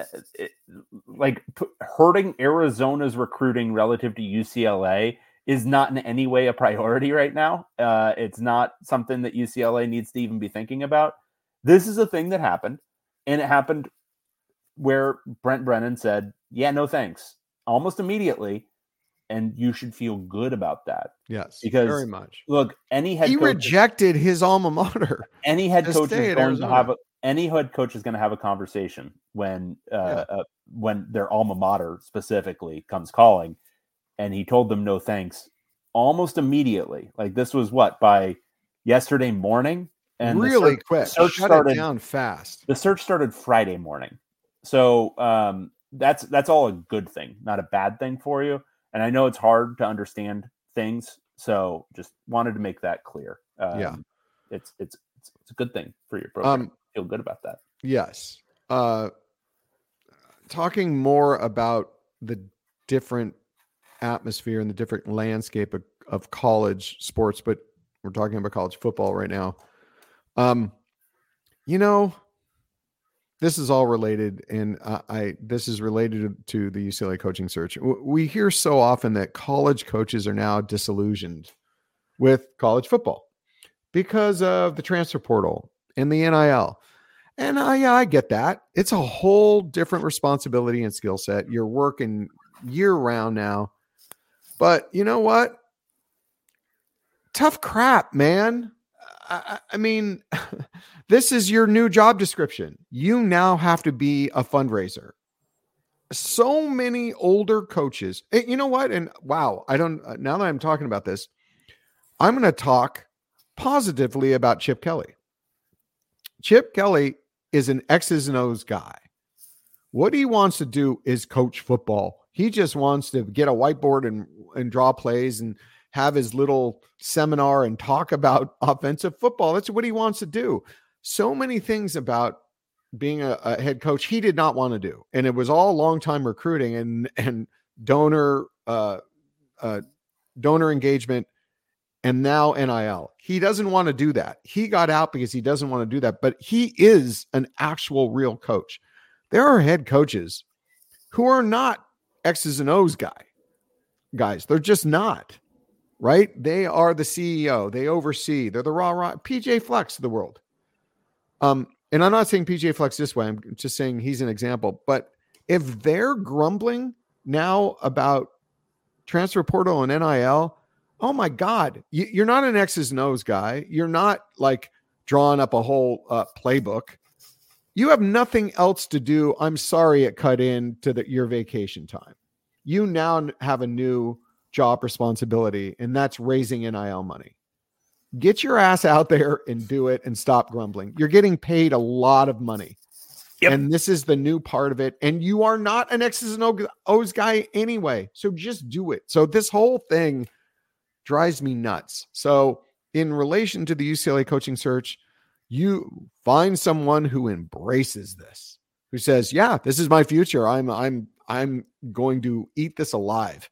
Hurting Arizona's recruiting relative to UCLA is not in any way a priority right now. It's not something that UCLA needs to even be thinking about. This is a thing that happened, and it happened where Brent Brennan said, yeah, no thanks, almost immediately. And you should feel good about that. Yes, because very much. Look, any head coach rejected his alma mater. Any head coach is going to have a conversation when their alma mater specifically comes calling, and he told them no thanks almost immediately. Like, this was by yesterday morning, and really quick. Search Shut started it down fast. The search started Friday morning, so that's all a good thing, not a bad thing for you. And I know it's hard to understand things, so just wanted to make that clear. It's a good thing for your program. Feel good about that. Yes. Talking more about the different atmosphere and the different landscape of college sports, but we're talking about college football right now. This is all related, and this is related to the UCLA coaching search. We hear so often that college coaches are now disillusioned with college football because of the transfer portal and the NIL. And I get that. It's a whole different responsibility and skill set. You're working year round now. But you know what? Tough crap, man. I mean, this is your new job description. You now have to be a fundraiser. So many older coaches. You know what? And wow, now that I'm talking about this, I'm going to talk positively about Chip Kelly. Chip Kelly is an X's and O's guy. What he wants to do is coach football. He just wants to get a whiteboard and draw plays and have his little seminar and talk about offensive football. That's what he wants to do. So many things about being a head coach he did not want to do. And it was all long-time recruiting and donor engagement, and now NIL. He doesn't want to do that. He got out because he doesn't want to do that, but he is an actual real coach. There are head coaches who are not X's and O's guys. They're just not. right? They are the CEO. They oversee. They're the raw PJ Flex of the world. And I'm not saying PJ Flex this way. I'm just saying he's an example. But if they're grumbling now about transfer portal and NIL, oh my God, you're not an X's and O's guy. You're not like drawing up a whole playbook. You have nothing else to do. I'm sorry it cut in to your vacation time. You now have a new job responsibility, and that's raising NIL money. Get your ass out there and do it and stop grumbling. You're getting paid a lot of money. Yep. And this is the new part of it. And you are not an X's and O's guy anyway. So just do it. So this whole thing drives me nuts. So in relation to the UCLA coaching search, you find someone who embraces this, who says, yeah, this is my future. I'm going to eat this alive.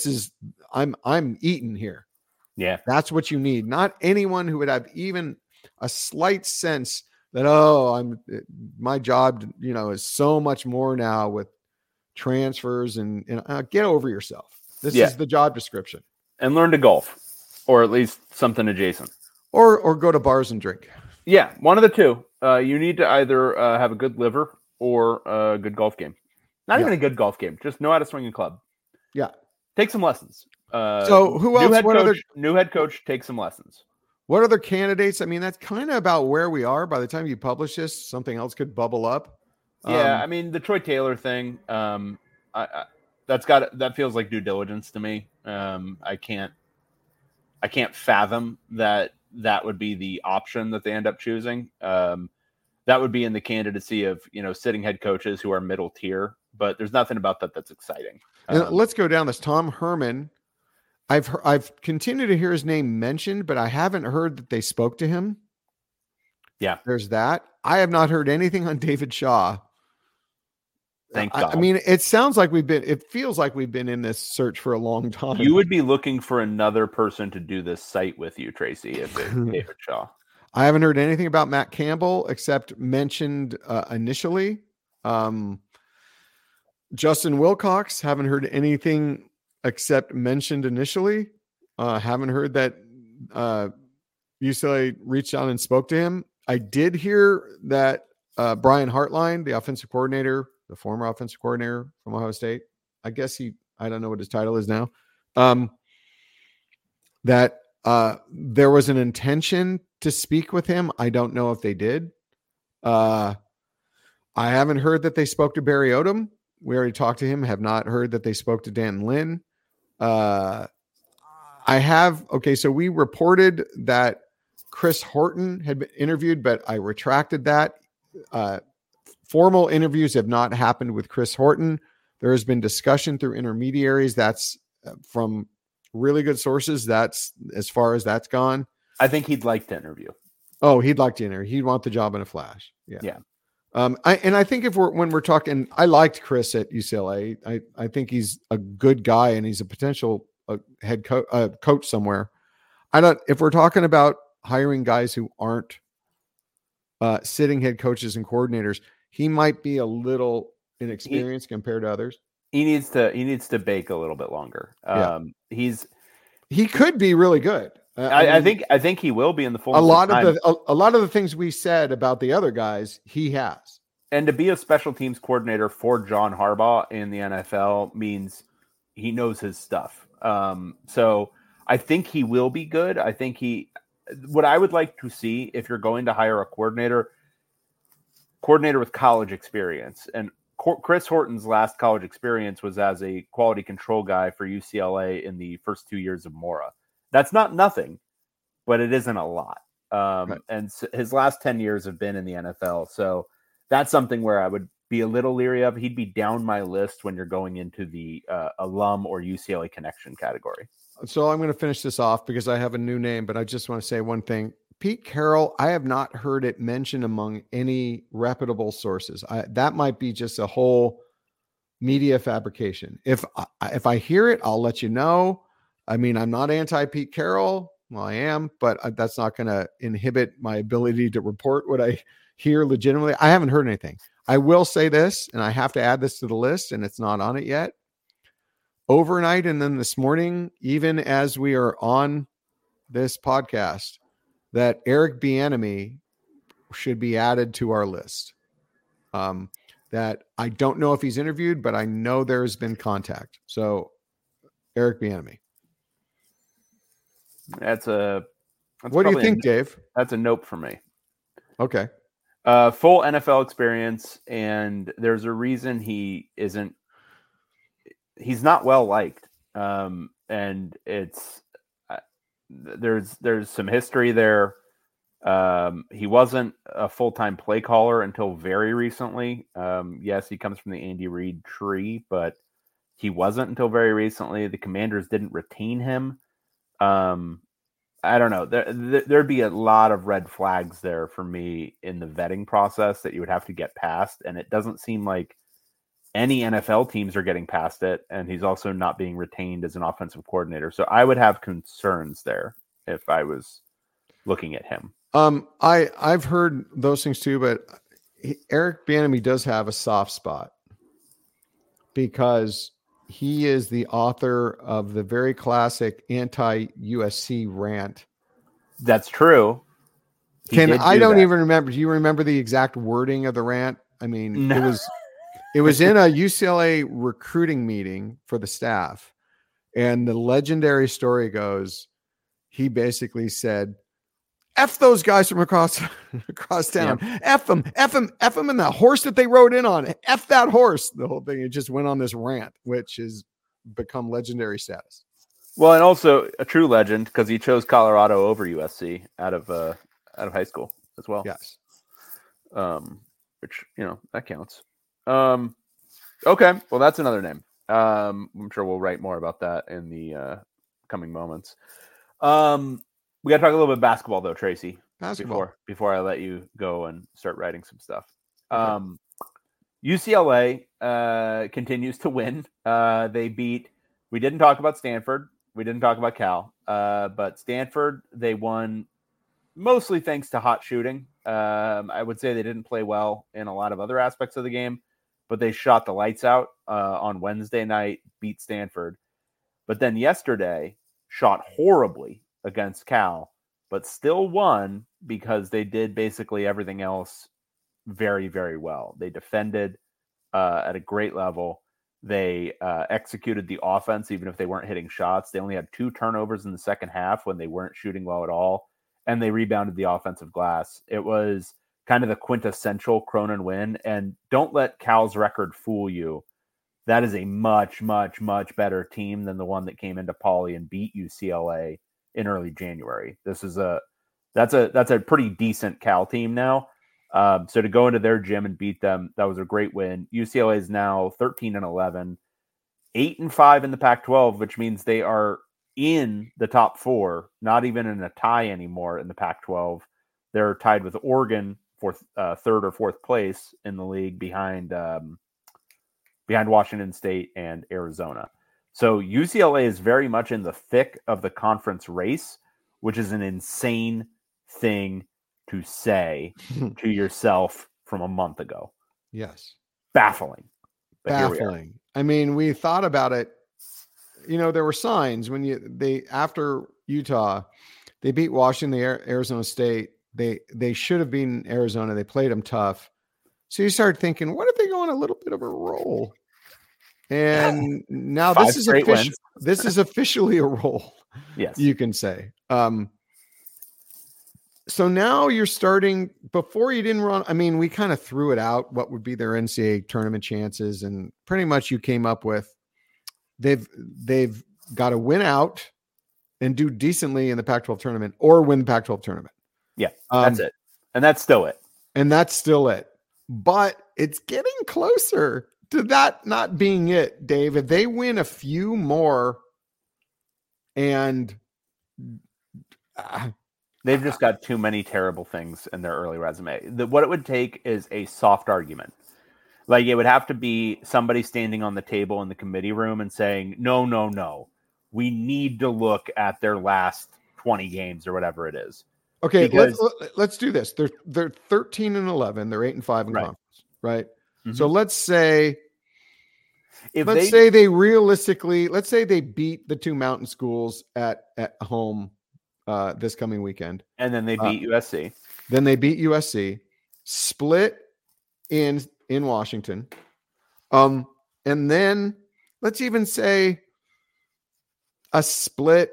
I'm eating here. Yeah. That's what you need. Not anyone who would have even a slight sense that, my job, is so much more now with transfers and get over yourself. This is the job description. And learn to golf, or at least something adjacent. Or go to bars and drink. Yeah, one of the two. You need to either have a good liver or a good golf game. Not even a good golf game. Just know how to swing a club. Yeah. Take some lessons. So who else? New head coach, take some lessons. What other candidates? I mean, that's kind of about where we are. By the time you publish this, something else could bubble up. Yeah, I mean, the Troy Taylor thing, that feels like due diligence to me. I can't fathom that would be the option that they end up choosing. That would be in the candidacy of, sitting head coaches who are middle tier, but there's nothing about that that's exciting. Let's go down this. Tom Herman. I've continued to hear his name mentioned, but I haven't heard that they spoke to him. Yeah. There's that. I have not heard anything on David Shaw. Thank God. I mean, it feels like we've been in this search for a long time. You would be looking for another person to do this site with you, Tracy, if it's David Shaw. I haven't heard anything about Matt Campbell except mentioned initially. Justin Wilcox, haven't heard anything except mentioned initially. Haven't heard that UCLA reached out and spoke to him. I did hear that Brian Hartline, the offensive coordinator, the former offensive coordinator from Ohio State, I guess I don't know what his title is now, that there was an intention to speak with him. I don't know if they did. I haven't heard that they spoke to Barry Odom. We already talked to him. Have not heard that they spoke to Dan Lynn. I have. Okay, so we reported that Chris Horton had been interviewed, but I retracted that. Formal interviews have not happened with Chris Horton. There has been discussion through intermediaries. That's from really good sources. That's as far as that's gone. I think he'd like to interview. Oh, he'd like to interview. He'd want the job in a flash. Yeah. I think when we're talking, I liked Chris at UCLA. I think he's a good guy and he's a potential head coach somewhere. If we're talking about hiring guys who aren't sitting head coaches and coordinators, he might be a little inexperienced compared to others. He needs to bake a little bit longer. He could be really good. I think he will be in the full. A lot of the things we said about the other guys, he has. And to be a special teams coordinator for John Harbaugh in the NFL means he knows his stuff. So I think he will be good. I think what I would like to see, if you're going to hire a coordinator with college experience, and Chris Horton's last college experience was as a quality control guy for UCLA in the first 2 years of Mora. That's not nothing, but it isn't a lot. Right. And his last 10 years have been in the NFL. So that's something where I would be a little leery of. He'd be down my list when you're going into the alum or UCLA connection category. So I'm going to finish this off because I have a new name, but I just want to say one thing. Pete Carroll, I have not heard it mentioned among any reputable sources. That might be just a whole media fabrication. If I hear it, I'll let you know. I mean, I'm not anti-Pete Carroll. Well, I am, but that's not going to inhibit my ability to report what I hear legitimately. I haven't heard anything. I will say this, and I have to add this to the list, and it's not on it yet. overnight and then this morning, even as we are on this podcast, that Eric Bieniemy should be added to our list. That I don't know if he's interviewed, but I know there's been contact. So Eric Bieniemy. What do you think, Dave? That's a nope for me. Okay. Full NFL experience, and there's a reason he's not well liked. And it's there's some history there. He wasn't a full-time play caller until very recently. Yes, he comes from the Andy Reid tree, but he wasn't until very recently. The Commanders didn't retain him. I don't know. There'd be a lot of red flags there for me in the vetting process that you would have to get past. And it doesn't seem like any NFL teams are getting past it. And he's also not being retained as an offensive coordinator. So I would have concerns there if I was looking at him. I've heard those things too, but Eric Bieniemy does have a soft spot because he is the author of the very classic anti-USC rant. That's true. I don't even remember. Do you remember the exact wording of the rant? I mean, no. It was in a UCLA recruiting meeting for the staff. And the legendary story goes, he basically said, F those guys from across town. Yeah. F them, and the horse that they rode in on. F that horse. The whole thing. It just went on this rant, which has become legendary status. Well, and also a true legend because he chose Colorado over USC out of high school as well. Yes. Which, that counts. Okay. Well, that's another name. I'm sure we'll write more about that in the coming moments. We got to talk a little bit of basketball, though, Tracy. Before I let you go and start writing some stuff. Okay. UCLA continues to win. We didn't talk about Stanford. We didn't talk about Cal. But Stanford, they won mostly thanks to hot shooting. I would say they didn't play well in a lot of other aspects of the game, but they shot the lights out on Wednesday night, beat Stanford. But then yesterday, shot horribly against Cal, but still won because they did basically everything else very, very well. They defended at a great level. They executed the offense, even if they weren't hitting shots. They only had 2 turnovers in the second half when they weren't shooting well at all. And they rebounded the offensive glass. It was kind of the quintessential Cronin win. And don't let Cal's record fool you. That is a much, much, much better team than the one that came into Pauley and beat UCLA in early January. That's a pretty decent Cal team now. So to go into their gym and beat them, that was a great win. UCLA is now 13-11, 8-5 in the Pac-12, which means they are in the top 4, not even in a tie anymore in the Pac-12. They're tied with Oregon for third or fourth place in the league behind Washington State and Arizona. So UCLA is very much in the thick of the conference race, which is an insane thing to say to yourself from a month ago. Yes. Baffling. Baffling. I mean, we thought about it. There were signs when after Utah, they beat Washington, Arizona State. They should have beaten Arizona. They played them tough. So you start thinking, what if they go on a little bit of a roll? And now this is officially a roll. Yes, you can say. So now you're starting. Before you didn't run. I mean, we kind of threw it out. What would be their NCAA tournament chances? And pretty much you came up with they've got to win out and do decently in the Pac-12 tournament or win the Pac-12 tournament. Yeah, that's it. And that's still it. But it's getting closer to that not being it, Dave. If they win a few more and they've just got too many terrible things in their early resume. What it would take is a soft argument. Like it would have to be somebody standing on the table in the committee room and saying, no. We need to look at their last 20 games or whatever it is. Okay, let's do this. They're 13-11. They're 8-5 in conference, right? Mm-hmm. So let's say let's say they beat the two mountain schools at home this coming weekend, and then they beat USC. Then they beat USC, split in Washington, and then let's even say a split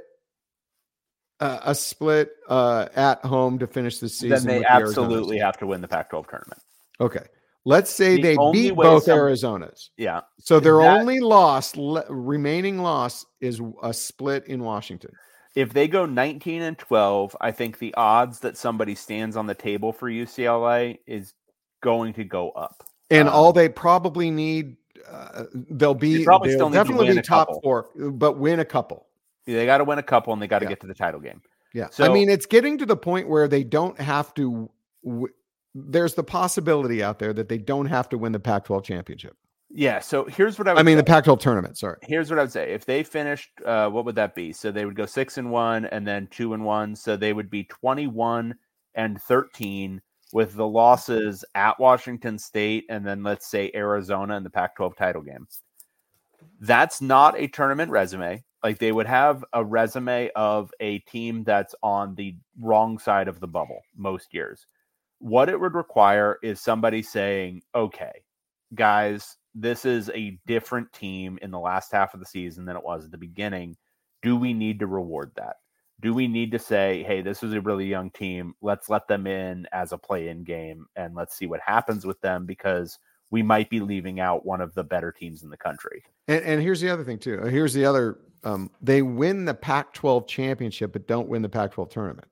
at home to finish the season. Then they absolutely have to win the Pac-12 tournament. Okay. Let's say they beat both Arizonas. Yeah. So their only remaining loss is a split in Washington. If they go 19-12, I think the odds that somebody stands on the table for UCLA is going to go up. And all they probably need, they'll definitely be top four, but win a couple. They got to win a couple, and they got to get to the title game. Yeah. So, I mean, it's getting to the point where they don't have to. There's the possibility out there that they don't have to win the Pac-12 championship. Yeah. So here's what I would say. The Pac-12 tournament. Sorry. Here's what I would say. If they finished, what would that be? So they would go 6-1 and then 2-1. So they would be 21-13 with the losses at Washington State and then let's say Arizona in the Pac-12 title game. That's not a tournament resume. Like they would have a resume of a team that's on the wrong side of the bubble most years. What it would require is somebody saying, okay, guys, this is a different team in the last half of the season than it was at the beginning. Do we need to reward that? Do we need to say, hey, this is a really young team. Let's let them in as a play-in game and let's see what happens with them because we might be leaving out one of the better teams in the country. And here's the other thing too. Here's the other, they win the Pac-12 championship, but don't win the Pac-12 tournament.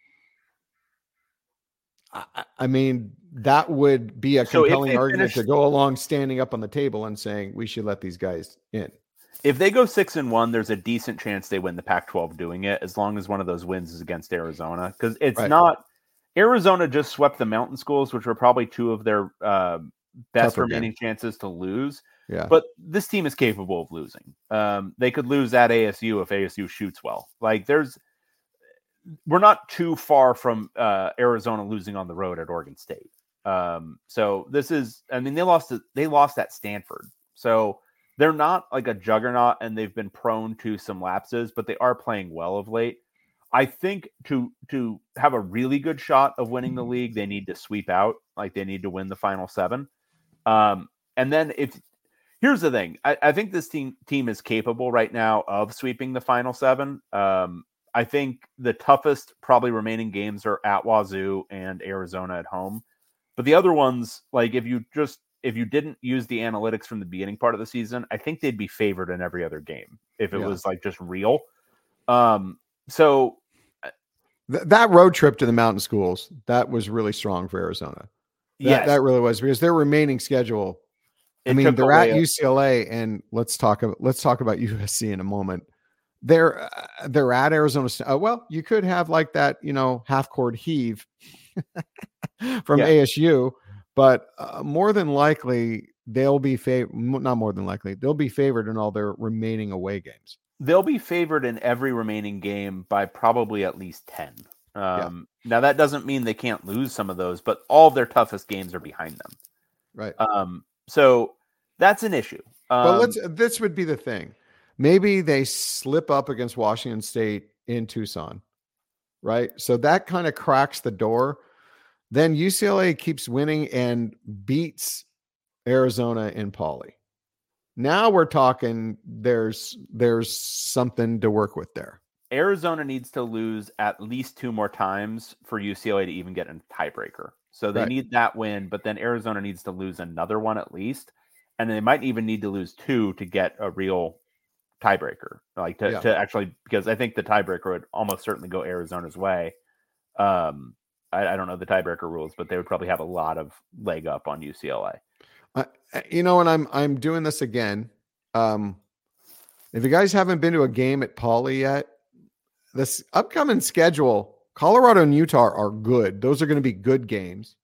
I mean, that would be a compelling argument to go along standing up on the table and saying we should let these guys in. If they go 6-1, there's a decent chance they win the Pac-12 doing it, as long as one of those wins is against Arizona. Because it's not Arizona just swept the mountain schools, which were probably two of their best remaining chances to lose. Yeah. But this team is capable of losing. They could lose at ASU if ASU shoots well. Like we're not too far from Arizona losing on the road at Oregon State. So this is, I mean, they lost at Stanford. So they're not like a juggernaut and they've been prone to some lapses, but they are playing well of late. I think to have a really good shot of winning the league, they need to sweep out, like they need to win the final 7. And then here's the thing, I think this team is capable right now of sweeping the final 7. I think the toughest probably remaining games are at Wazoo and Arizona at home. But the other ones, like if you didn't use the analytics from the beginning part of the season, I think they'd be favored in every other game if it was like just real. So that road trip to the mountain schools, that was really strong for Arizona. That really was, because their remaining schedule, I mean, they're at UCLA, and let's talk about USC in a moment. They're at Arizona State. Well, you could have like that, half court heave from ASU, but more than likely they'll be not more than likely they'll be favored in all their remaining away games. They'll be favored in every remaining game by probably at least 10. Now that doesn't mean they can't lose some of those, but all of their toughest games are behind them. Right. So that's an issue. But this would be the thing. Maybe they slip up against Washington State in Tucson, right? So that kind of cracks the door. Then UCLA keeps winning and beats Arizona in Pauley. Now we're talking there's something to work with there. Arizona needs to lose at least 2 more times for UCLA to even get a tiebreaker. So they need that win, but then Arizona needs to lose another one at least. And they might even need to lose 2 to get a real tiebreaker, like to actually, because I think the tiebreaker would almost certainly go Arizona's way. I don't know the tiebreaker rules, but they would probably have a lot of leg up on UCLA. And I'm doing this again. If you guys haven't been to a game at Pauley yet, this upcoming schedule, Colorado and Utah are good. Those are going to be good games.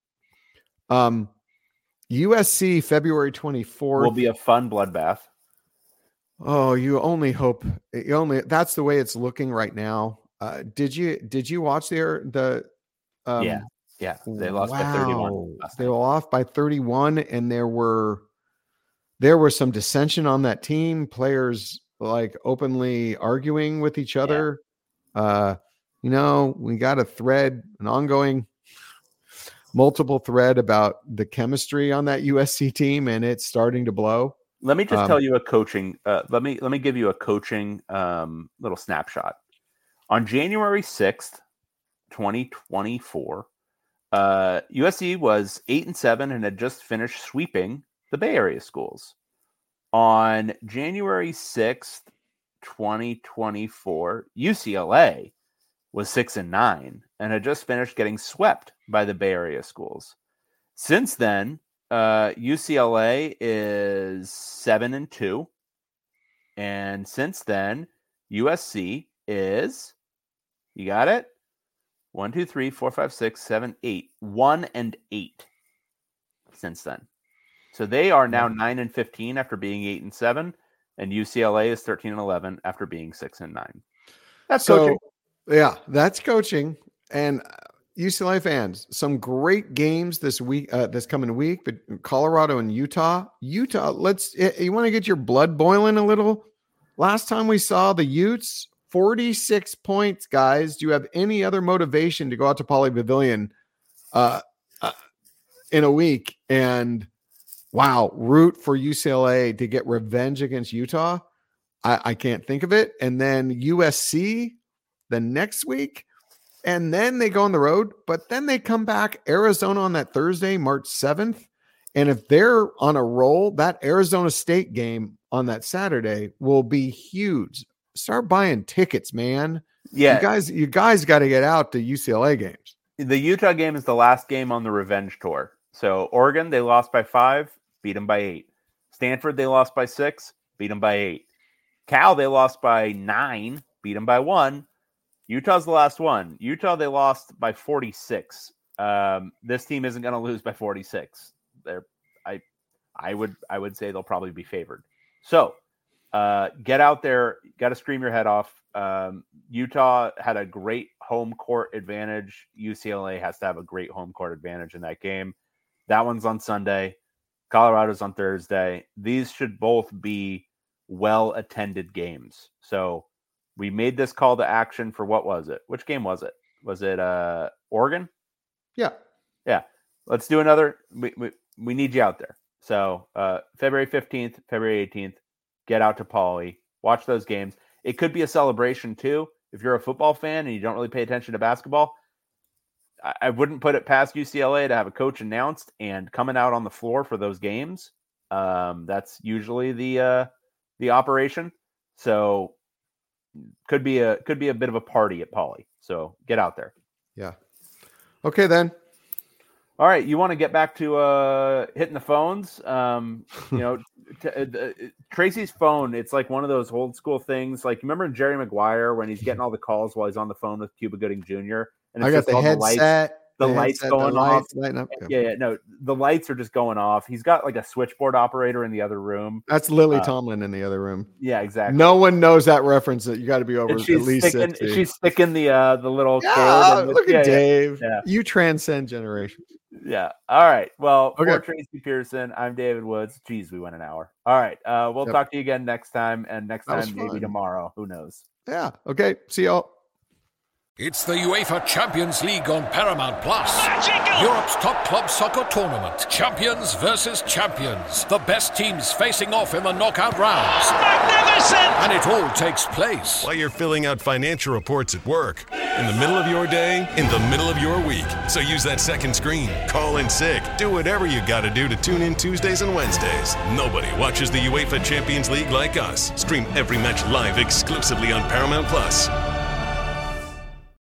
USC February 24th will be a fun bloodbath. Oh, you only hope. That's the way it's looking right now. Did you watch the? Yeah. They lost by 31. They were off by 31, and there there was some dissension on that team, players like openly arguing with each other. We got an ongoing multiple thread about the chemistry on that USC team, and it's starting to blow. Let me just tell you a coaching. Let me give you a coaching little snapshot. On January 6th, 2024, USC was 8-7 and had just finished sweeping the Bay Area schools. On January 6th, 2024, UCLA was 6-9 and had just finished getting swept by the Bay Area schools. Since then, UCLA is 7-2, and since then, USC is, you got it? 1, 2, 3, 4, 5, 6, 7, 8. 1-8 since then. So they are now 9-15 after being 8-7, and UCLA is 13-11 after being 6-9. That's coaching. Yeah, that's coaching. And UCLA fans, some great games this week, this coming week, but Colorado and Utah. You want to get your blood boiling a little? Last time we saw the Utes, 46 points, guys. Do you have any other motivation to go out to Pauley Pavilion in a week and root for UCLA to get revenge against Utah? I can't think of it. And then USC the next week, and then they go on the road, but then they come back Arizona on that Thursday, March 7th. And if they're on a roll, that Arizona State game on that Saturday will be huge. Start buying tickets, man. Yeah. You guys got to get out to UCLA games. The Utah game is the last game on the revenge tour. So Oregon, they lost by 5, beat them by 8. Stanford, they lost by 6, beat them by 8. Cal, they lost by 9, beat them by 1. Utah's the last one. Utah, they lost by 46. This team isn't going to lose by 46. I would say they'll probably be favored. So get out there, got to scream your head off. Utah had a great home court advantage. UCLA has to have a great home court advantage in that game. That one's on Sunday. Colorado's on Thursday. These should both be well-attended games. So we made this call to action for, what was it? Which game was it? Was it Oregon? Yeah. Let's do another. We need you out there. So February 15th, February 18th, get out to Pauley. Watch those games. It could be a celebration too. If you're a football fan and you don't really pay attention to basketball, I wouldn't put it past UCLA to have a coach announced and coming out on the floor for those games. That's usually the operation. So could be a bit of a party at Pauley. So get out there. Yeah. Okay, then. All right. You want to get back to hitting the phones? Tracy's phone, it's like one of those old school things. Like, remember Jerry Maguire when he's getting all the calls while he's on the phone with Cuba Gooding Jr.? And I got the headset. The lights going off. Yeah. No, the lights are just going off. He's got like a switchboard operator in the other room. That's Lily Tomlin in the other room. Yeah, exactly. No one knows that reference. That you got to be over at least 60. She's sticking the little cord. Look at Dave. Yeah. You transcend generations. Yeah. All right. Well, for Tracy Pearson, I'm David Woods. Geez, we went an hour. All right. We'll talk to you again next time, and next time maybe tomorrow. Who knows? Yeah. Okay. See y'all. It's the UEFA Champions League on Paramount Plus. Europe's top club soccer tournament. Champions versus champions. The best teams facing off in the knockout rounds. Magnificent! And it all takes place while you're filling out financial reports at work. In the middle of your day, in the middle of your week. So use that second screen. Call in sick. Do whatever you got to do to tune in Tuesdays and Wednesdays. Nobody watches the UEFA Champions League like us. Stream every match live exclusively on Paramount Plus.